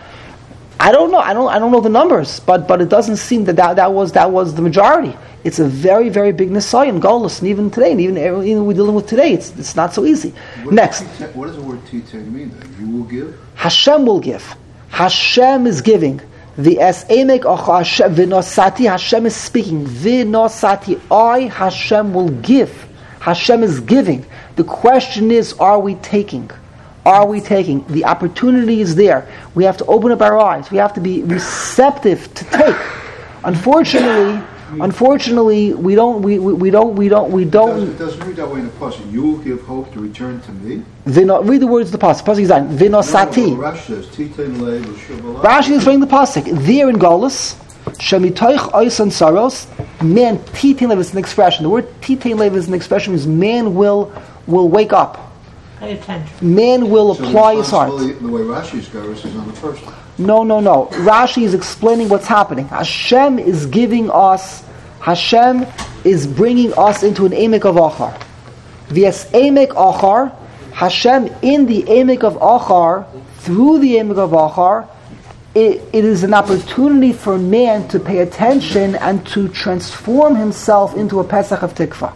Speaker 1: I don't know. I don't. I don't know the numbers, but but it doesn't seem that, that that was that was the majority. It's a very very big nisayan, Golus, and even today, and even even we're dealing with today, it's it's not so easy.
Speaker 4: What
Speaker 1: Next,
Speaker 4: does what does the word titein mean? Then you will give.
Speaker 1: Hashem will give. Hashem is giving. The es emek Hashem v'nosati, Hashem is speaking. V'nosati, I Hashem will give. Hashem is giving. The question is, are we taking? Are we taking? The opportunity is there. We have to open up our eyes. We have to be receptive to take. Unfortunately, unfortunately, we don't. We, we, we don't. We don't. We don't.
Speaker 4: It doesn't, it doesn't read that way in the pasuk. You will give hope to return to me.
Speaker 1: Vino, read the words of the pasuk. Pasuk is on Vinosati.
Speaker 4: No, no, Rashi says titein leiv l'shuv elai.
Speaker 1: Rashi is reading the pasuk. There in Golus, Shemitoich oisan saros. Man, titein leiv is an expression. The word titein leiv is an expression. Means man will will wake up.
Speaker 7: Pay attention.
Speaker 1: Man will
Speaker 4: So
Speaker 1: apply his heart.
Speaker 4: the way Rashi's goes is on the first one.
Speaker 1: No, no, no. Rashi is explaining what's happening. Hashem is giving us, Hashem is bringing us into an emek of Achar. V'es emek Achar, Hashem in the emek of Achar, through the emek of Achar, it, it is an opportunity for man to pay attention and to transform himself into a Pesach of Tikva.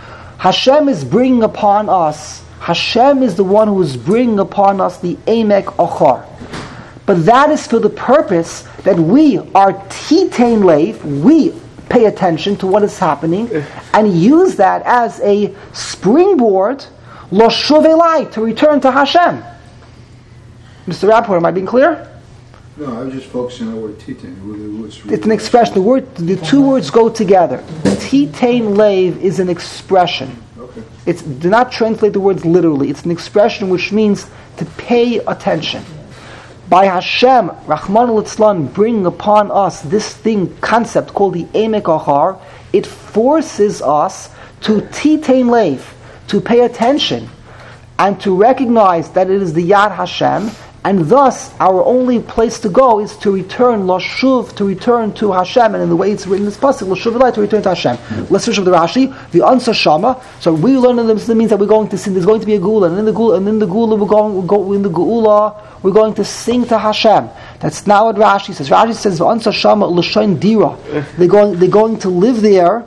Speaker 1: Hashem is bringing upon us, Hashem is the one who is bringing upon us the emek Achar. But that is for the purpose that we are titein leiv, we pay attention to what is happening, and use that as a springboard, lo shuv elai, to return to Hashem. Mister Rapport, am I being clear?
Speaker 4: No, I was just focusing on the word titein. It's,
Speaker 1: It's an expression. The word, the two words go together. Titein leiv is an expression.
Speaker 4: Okay.
Speaker 1: It's, do not translate the words literally. It's an expression which means to pay attention. By Hashem, Rahman al-Itzlan, bringing upon us this thing, concept called the Emek Achar, it forces us to titein leiv, to pay attention, and to recognize that it is the Yad Hashem, and thus our only place to go is to return, Lashuv, to return to Hashem, and in the way it's written in this pasuk, Lashuv elai, to return to Hashem. Let's finish with the Rashi, the Ansar Shama. So we learn in this means that we're going to sing. There's going to be a Gula, and in the Gula, and in the Gula we're going, we're going in the Geula, we're going to sing to Hashem. That's now what Rashi says. Rashi says, the Ansar Shama l'shain dira. They're going, they're going to live there.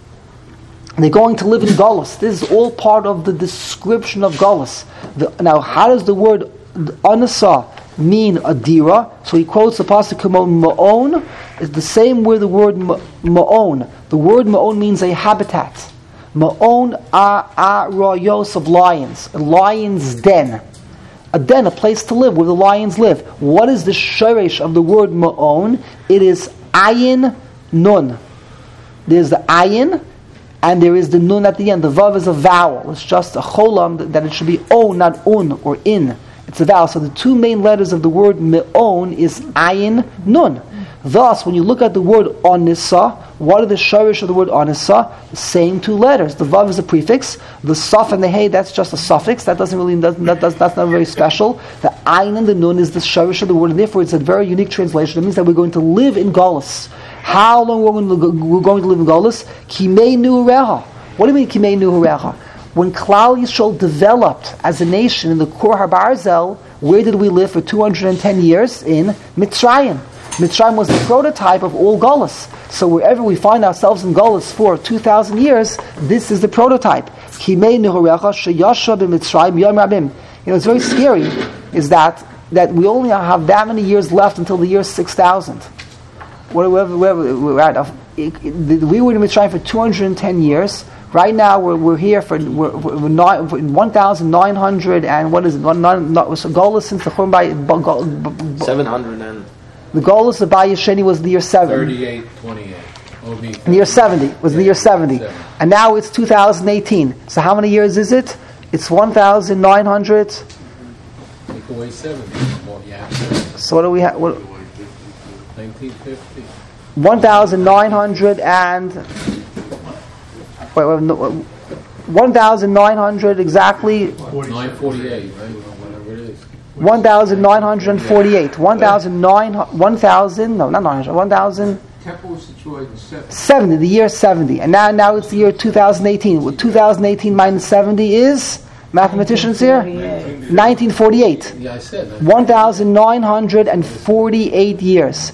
Speaker 1: They're going to live in Golus. This is all part of the description of Golus. The, now, how does the word Anasa mean a dira? So he quotes the pasuk ma'on. It's the same word, the word ma'on. The word ma'on means a habitat. Ma'on a rayos of lions, a lion's den. A den, a place to live, where the lions live. What is the sheresh of the word ma'on? It is ayin nun. There's the ayin, and there is the nun at the end. The vav is a vowel. It's just a cholam that it should be on, not un or in. It's a vowel. So the two main letters of the word me'on is ayin nun. Thus, when you look at the word onisa, what are the shirish of the word onisa? The same two letters. The vav is a prefix. The saf and the hey, that's just a suffix. That doesn't really, that, that does, that's not very special. The ayin and the nun is the shirish of the word, and therefore it's a very unique translation. It means that we're going to live in Golus. How long we're going to, we're going to live in Golus? Kimei nureha. What do you mean kimei nureha? When Klal Yisrael developed as a nation in the Kur HaBarzel, where did we live for two hundred ten years? In Mitzrayim. Mitzrayim was the prototype of all Golus. So wherever we find ourselves in Golus for two thousand years, this is the prototype. Kimei Nehorecha Sheyasha b'Mitzrayim Yom Rabim. You know, it's very scary. Is that that we only have that many years left until the year six thousand? Whatever we're at. We were in Mitzrayim for two hundred ten years. Right now, we're we're here for we're, we're nine, one thousand nine hundred and what is it? One, nine, not, so Golas since the Churban by
Speaker 9: Seven hundred and
Speaker 1: the Golas of Bayis Sheni was the year seven.
Speaker 8: Thirty-eight, twenty-eight.
Speaker 1: The year seventy was the year seventy, and now it's two thousand eighteen. So how many years is it? It's one thousand nine hundred.
Speaker 8: Take away seventy. Well, yeah.
Speaker 1: So what do we have? What?
Speaker 8: Nineteen fifty.
Speaker 1: One thousand nine hundred and. Wait, wait, no, one thousand nine hundred exactly.
Speaker 8: Nine forty-eight, right? Whatever it is.
Speaker 1: One thousand nine hundred forty-eight. One thousand nine. One thousand. No, not nine hundred. One thousand.
Speaker 3: Temple was destroyed in seventy.
Speaker 1: seventy, the year seventy, and now now it's the year two thousand eighteen. Well, two thousand eighteen minus seventy is mathematicians here. nineteen forty-eight.
Speaker 8: Yeah, I said that.
Speaker 1: One thousand nine hundred and forty-eight years.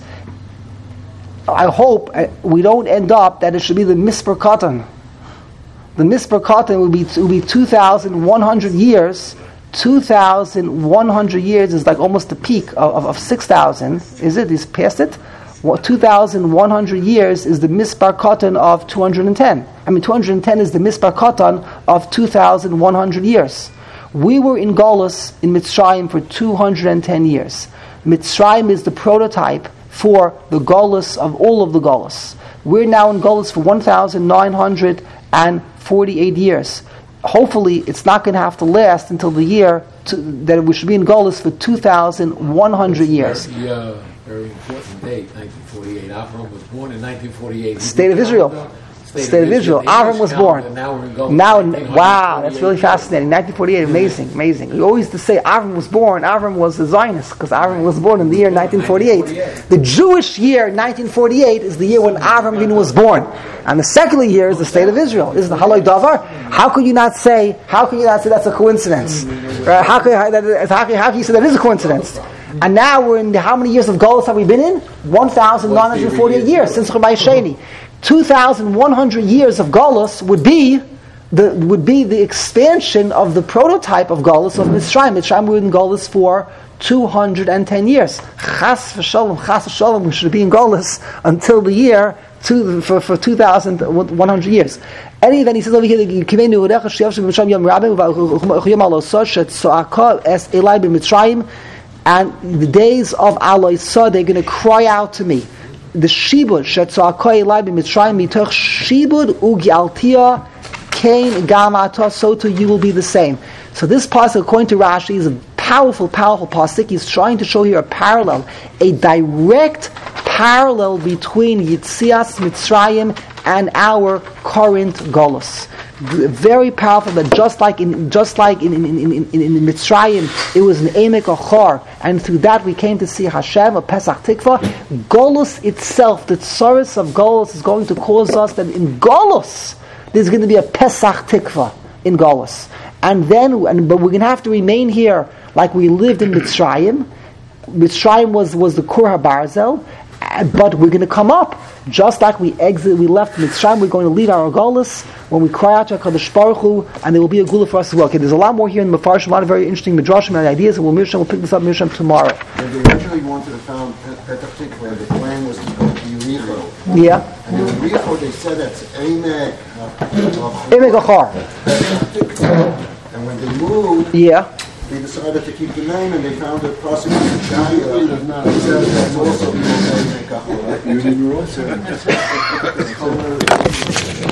Speaker 1: I hope uh, we don't end up that it should be the Misper Katan. The Misper Katan will be will be two thousand one hundred years. Two thousand one hundred years is like almost the peak of, of, of six thousand. Is it? Is past it? Well, two thousand one hundred years is the Mispar Katan of two hundred ten. I mean, two hundred ten is the Mispar Katan of two thousand one hundred years. We were in Golus, in Mitzrayim, for two hundred ten years. Mitzrayim is the prototype for the Golus of all of the Golus. We're now in Golus for one thousand nine hundred forty-eight years. Hopefully, it's not going to have to last until the year to, that we should be in Golus for two thousand one hundred years.
Speaker 8: Very, uh, very important date, nineteen forty-eight. Avram was born in nineteen forty-eight.
Speaker 1: State of Israel. State, State of Israel. Avram was born.
Speaker 8: Now we're in Golus.
Speaker 1: Now, wow, that's really fascinating. nineteen forty-eight, amazing, amazing. We always used to say Avram was born. Avram was a Zionist because Avram was born in the year nineteen forty-eight. The Jewish year nineteen forty-eight is the year when Avram Avinu was born, and the secular year is the State of Israel. Isn't it Haloi Davar? How could you not say? How can you not say that's a coincidence? Right? How can how, how, how can you say that is a coincidence? And now we're in the, how many years of Golus have we been in? one thousand nine hundred forty-eight years since Churban Sheni. two thousand one hundred years of Golus would be the would be the expansion of the prototype of Golus of Mitzrayim. Mitzrayim we're in Golus for two hundred ten years. Chas v'shalom, chas v'shalom, we should be in Golus until the year two, for, for two thousand one hundred years. And then he says over here, and the days of Aloisah, they're going to cry out to me. The shibud shetzakoi elai b'mitzrayim mitoch shibud ugialtia kain gamata, so too you will be the same. So this pasuk, according to Rashi, is a powerful, powerful pasuk. He's trying to show here a parallel, a direct parallel between Yitzias Mitzrayim and our current Golus. Very powerful. That just like in just like in in, in, in, in Mitzrayim, it was an Emek Achor, and through that we came to see Hashem, a Pesach Tikva. Golus itself, the tsaris of Golus, is going to cause us that in Golus there's going to be a Pesach Tikva in Golus, and then and, but we're going to have to remain here like we lived in Mitzrayim. Mitzrayim was was the Kur HaBarzel, but we're going to come up. Just like we exit, we left Mitzrayim, we're going to lead our Golus when we cry out to HaKadosh Baruch Hu, and there will be a Gula for us as well. Okay, there's a lot more here in the Mefarshim, a lot of very interesting midrashim and ideas, and we'll, Mishram, we'll pick this up Mishram tomorrow.
Speaker 5: And they originally wanted to found Petach Tikva, the plan was to go to Yericho.
Speaker 1: Yeah.
Speaker 5: And in Yericho they said that's Emek.
Speaker 1: Emek Achor.
Speaker 5: And when they moved,
Speaker 1: yeah.
Speaker 5: they decided to keep the name, and they found that prosecutor Shaya says that's also the Emek Achor.
Speaker 4: You were also.